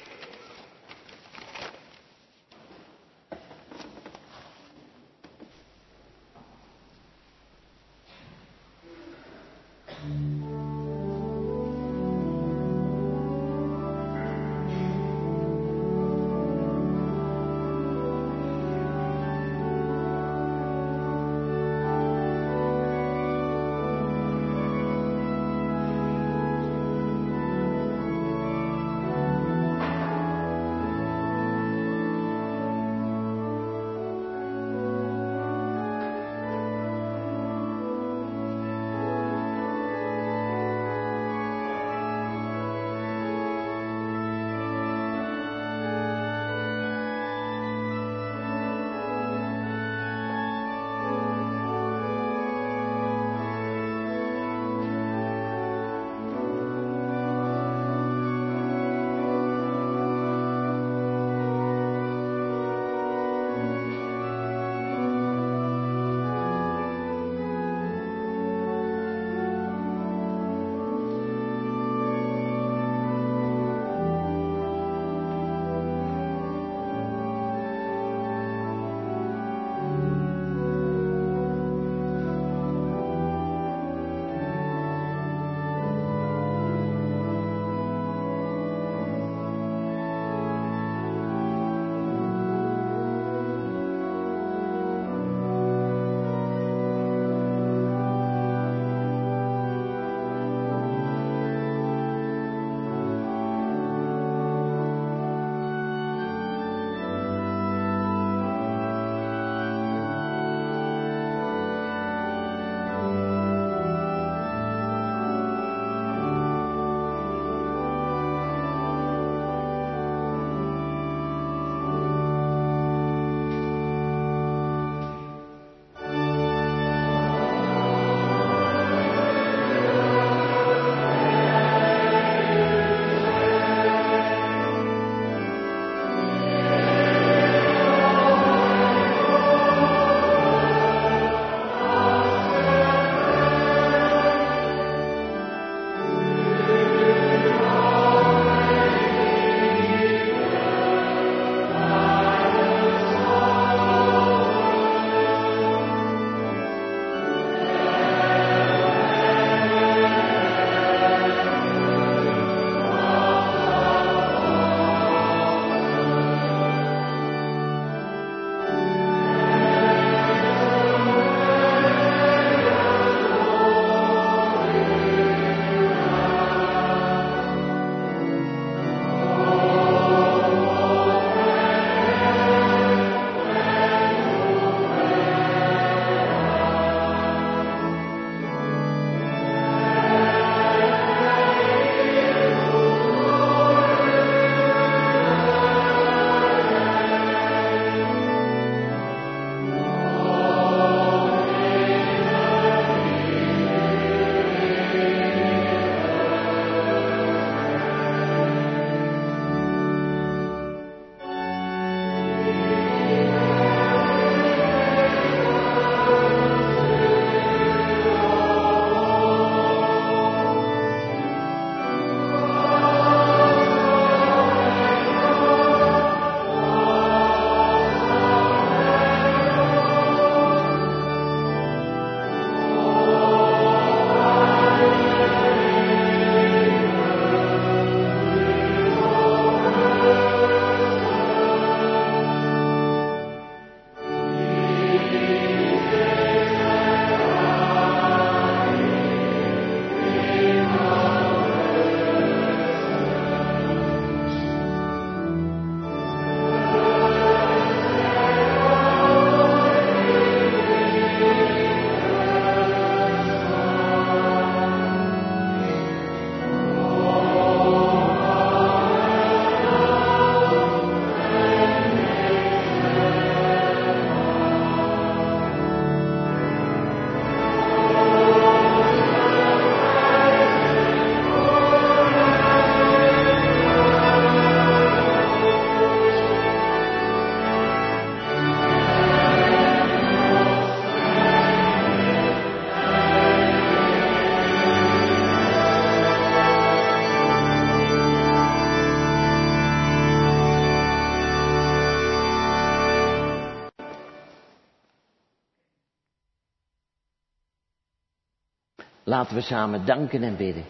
Laten we samen danken en bidden.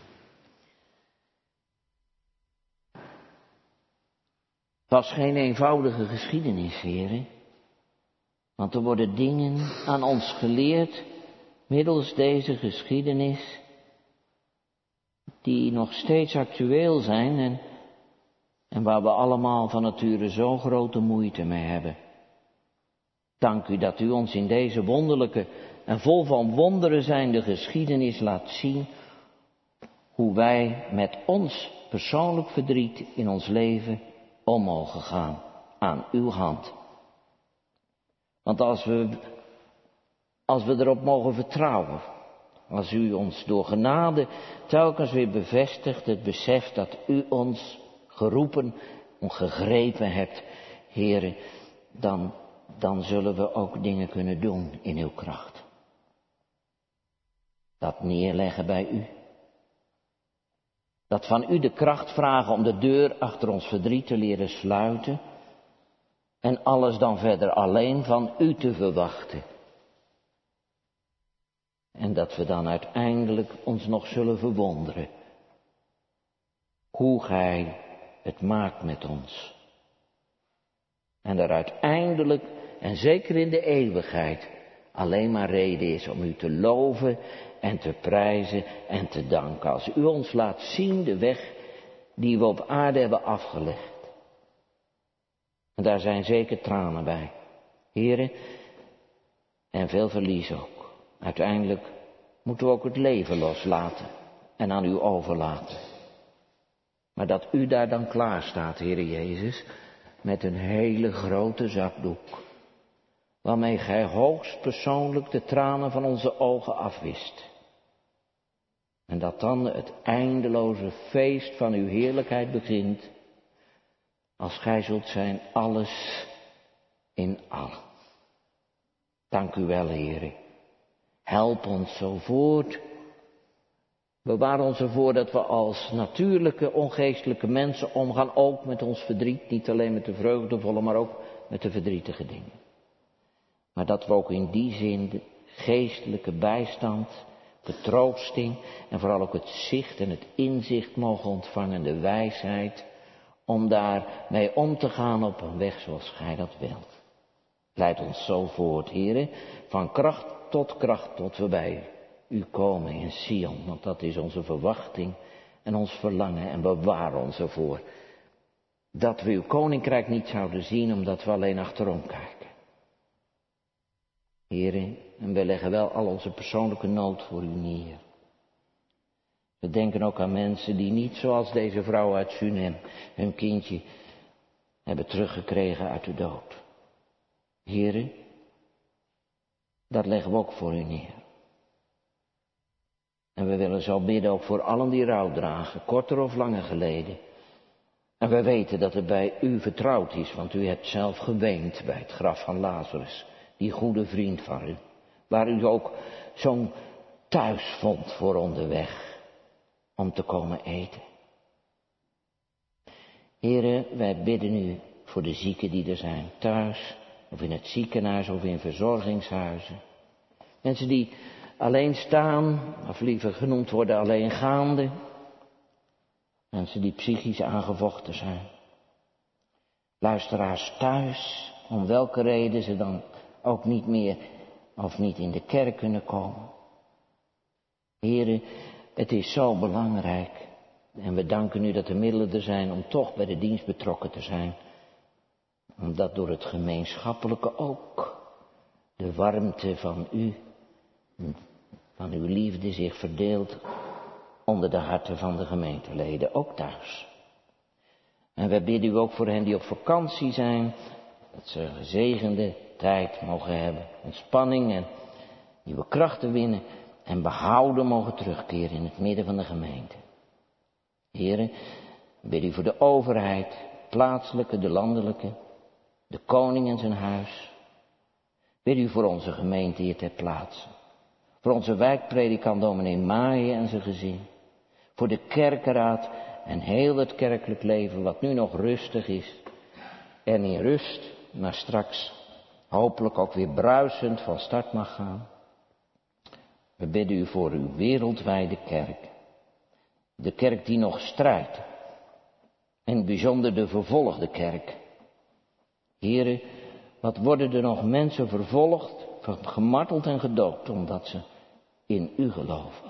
Het was geen eenvoudige geschiedenis, heren. Want er worden dingen aan ons geleerd middels deze geschiedenis die nog steeds actueel zijn en waar we allemaal van nature zo grote moeite mee hebben. Dank u dat u ons in deze wonderlijke en vol van wonderen zijnde geschiedenis laat zien hoe wij met ons persoonlijk verdriet in ons leven om mogen gaan aan uw hand. Want als we erop mogen vertrouwen, als u ons door genade telkens weer bevestigt het besef dat u ons geroepen, gegrepen hebt, heren, dan zullen we ook dingen kunnen doen in uw kracht. Dat neerleggen bij u. Dat van u de kracht vragen om de deur achter ons verdriet te leren sluiten. En alles dan verder alleen van u te verwachten. En dat we dan uiteindelijk ons nog zullen verwonderen. Hoe gij het maakt met ons. En er uiteindelijk, en zeker in de eeuwigheid, alleen maar reden is om u te loven en te prijzen en te danken. Als u ons laat zien de weg die we op aarde hebben afgelegd. En daar zijn zeker tranen bij, heren, en veel verlies ook. Uiteindelijk moeten we ook het leven loslaten en aan u overlaten. Maar dat u daar dan klaar staat, Heere Jezus, met een hele grote zakdoek, waarmee gij hoogst persoonlijk de tranen van onze ogen afwist. En dat dan het eindeloze feest van uw heerlijkheid begint, als gij zult zijn alles in allen. Dank u wel, Heere. Help ons zo voort. Bewaar ons ervoor dat we als natuurlijke, ongeestelijke mensen omgaan, ook met ons verdriet. Niet alleen met de vreugdevolle, maar ook met de verdrietige dingen. Maar dat we ook in die zin de geestelijke bijstand, vertroosting en vooral ook het zicht en het inzicht mogen ontvangen, de wijsheid, om daarmee om te gaan op een weg zoals gij dat wilt. Leid ons zo voort, Heere, van kracht tot we bij u komen in Sion, want dat is onze verwachting en ons verlangen en bewaar ons ervoor. Dat we uw koninkrijk niet zouden zien omdat we alleen achterom kijken. Heere, en we leggen wel al onze persoonlijke nood voor u neer. We denken ook aan mensen die niet zoals deze vrouw uit Sunem hun kindje hebben teruggekregen uit de dood. Heere, dat leggen we ook voor u neer. En we willen zo bidden ook voor allen die rouw dragen, korter of langer geleden. En we weten dat het bij u vertrouwd is, want u hebt zelf geweend bij het graf van Lazarus, die goede vriend van u. Waar u ook zo'n thuis vond voor onderweg, om te komen eten. Heere, wij bidden u voor de zieken die er zijn, thuis, of in het ziekenhuis, of in verzorgingshuizen. Mensen die alleen staan, of liever genoemd worden alleengaande. Mensen die psychisch aangevochten zijn. Luisteraars thuis, om welke reden ze dan ook niet meer of niet in de kerk kunnen komen. Heren, het is zo belangrijk. En we danken u dat er middelen er zijn om toch bij de dienst betrokken te zijn. Omdat door het gemeenschappelijke ook de warmte van u, van uw liefde zich verdeelt onder de harten van de gemeenteleden, ook thuis. En wij bidden u ook voor hen die op vakantie zijn, dat ze een gezegende tijd mogen hebben, ontspanning en nieuwe krachten winnen en behouden mogen terugkeren in het midden van de gemeente. Heren, bid u voor de overheid, plaatselijke, de landelijke, de koning en zijn huis. Bid u voor onze gemeente hier ter plaatse. Voor onze wijkpredikant dominee Maaien en zijn gezin. Voor de kerkenraad en heel het kerkelijk leven wat nu nog rustig is. En in rust, maar straks hopelijk ook weer bruisend van start mag gaan. We bidden u voor uw wereldwijde kerk. De kerk die nog strijdt. En bijzonder de vervolgde kerk. Here, wat worden er nog mensen vervolgd, gemarteld en gedood, omdat ze in u geloven.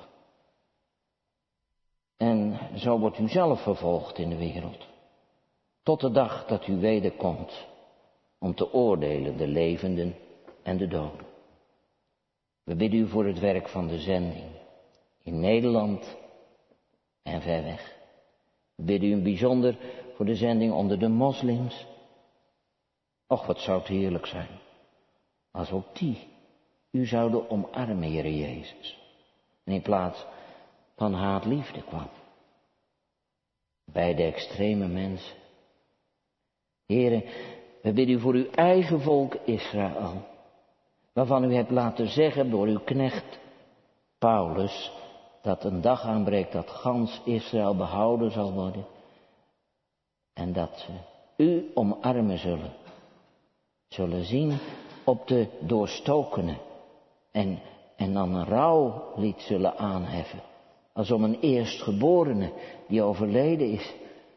En zo wordt u zelf vervolgd in de wereld. Tot de dag dat u wederkomt, om te oordelen de levenden en de doden. We bidden u voor het werk van de zending, in Nederland en ver weg. We bidden u in bijzonder voor de zending onder de moslims. Och, wat zou het heerlijk zijn, als ook die u zouden omarmen, Heere Jezus. En in plaats van haat liefde kwam. Bij de extreme mensen. Heere, we bidden u voor uw eigen volk Israël. Waarvan u hebt laten zeggen door uw knecht Paulus, dat een dag aanbreekt dat gans Israël behouden zal worden. En dat ze u omarmen zullen zien op de doorstokenen. En dan een rouwlied zullen aanheffen. Als om een eerstgeborene die overleden is.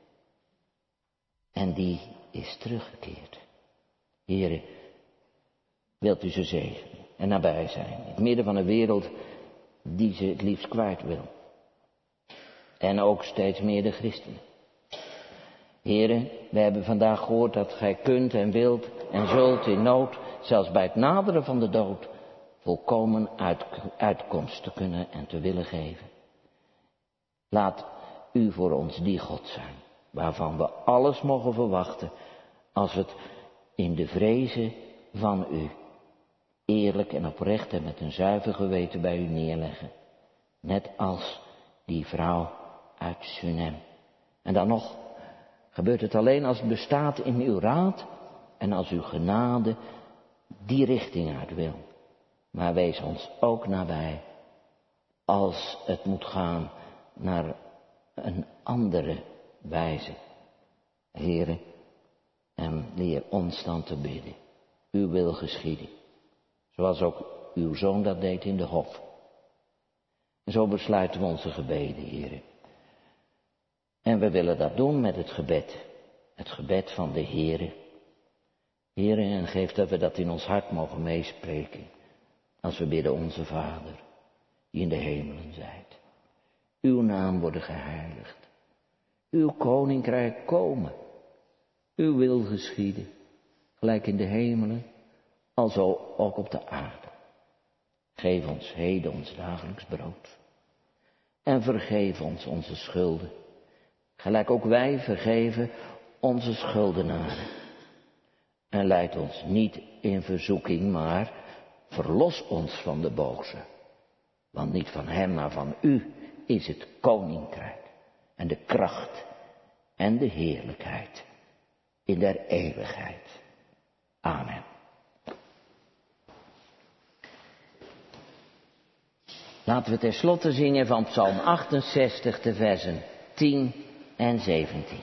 En die is teruggekeerd. Heere, wilt u ze zegenen en nabij zijn. In het midden van een wereld die ze het liefst kwijt wil. En ook steeds meer de christenen. Heere, we hebben vandaag gehoord dat gij kunt en wilt en zult in nood, zelfs bij het naderen van de dood, volkomen uitkomst te kunnen en te willen geven. Laat u voor ons die God zijn, waarvan we alles mogen verwachten, als we het in de vrezen van u eerlijk en oprecht en met een zuiver geweten bij u neerleggen. Net als die vrouw uit Sunem. En dan nog gebeurt het alleen als het bestaat in uw raad en als uw genade die richting uit wil. Maar wees ons ook nabij als het moet gaan naar een andere wijze. Heere, en leer ons dan te bidden. Uw wil geschieden. Zoals ook uw zoon dat deed in de hof. En zo besluiten we onze gebeden, Heere. En we willen dat doen met het gebed. Het gebed van de Heere. Heere, en geef dat we dat in ons hart mogen meespreken. Als we bidden onze Vader, die in de hemelen zijt. Uw naam worden geheiligd. Uw koninkrijk komen. Uw wil geschieden. Gelijk in de hemelen, alzo ook op de aarde. Geef ons heden ons dagelijks brood. En vergeef ons onze schulden. Gelijk ook wij vergeven onze schuldenaren. En leid ons niet in verzoeking, maar verlos ons van de boze. Want niet van hem, maar van u is het koninkrijk. En de kracht en de heerlijkheid in der eeuwigheid. Amen. Laten we tenslotte zingen van Psalm 68, de versen 10 en 17.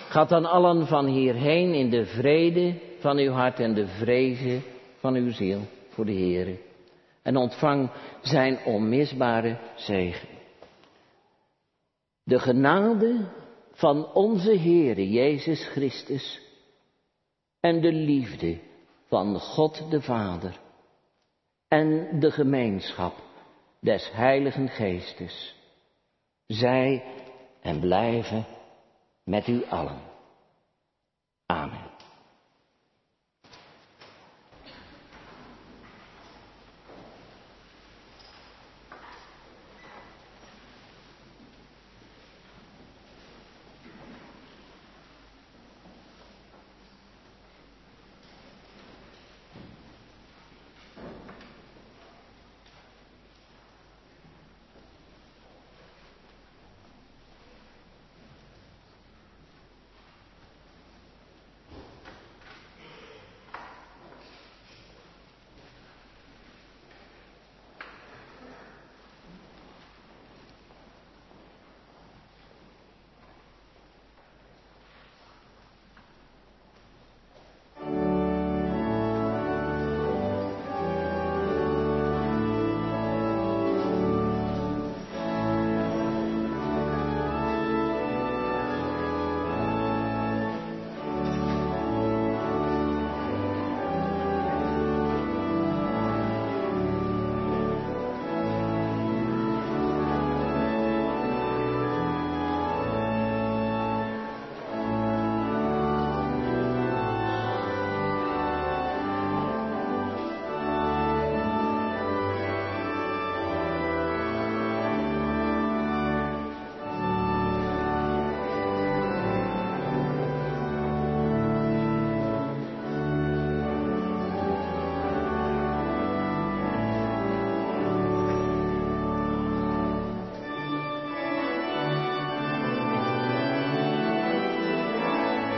Gaat dan allen van hierheen in de vrede van uw hart en de vrezen van uw ziel voor de Heere. En ontvang zijn onmisbare zegen. De genade van onze Heere Jezus Christus en de liefde van God de Vader en de gemeenschap des Heiligen Geestes, zij en blijven met u allen. Amen.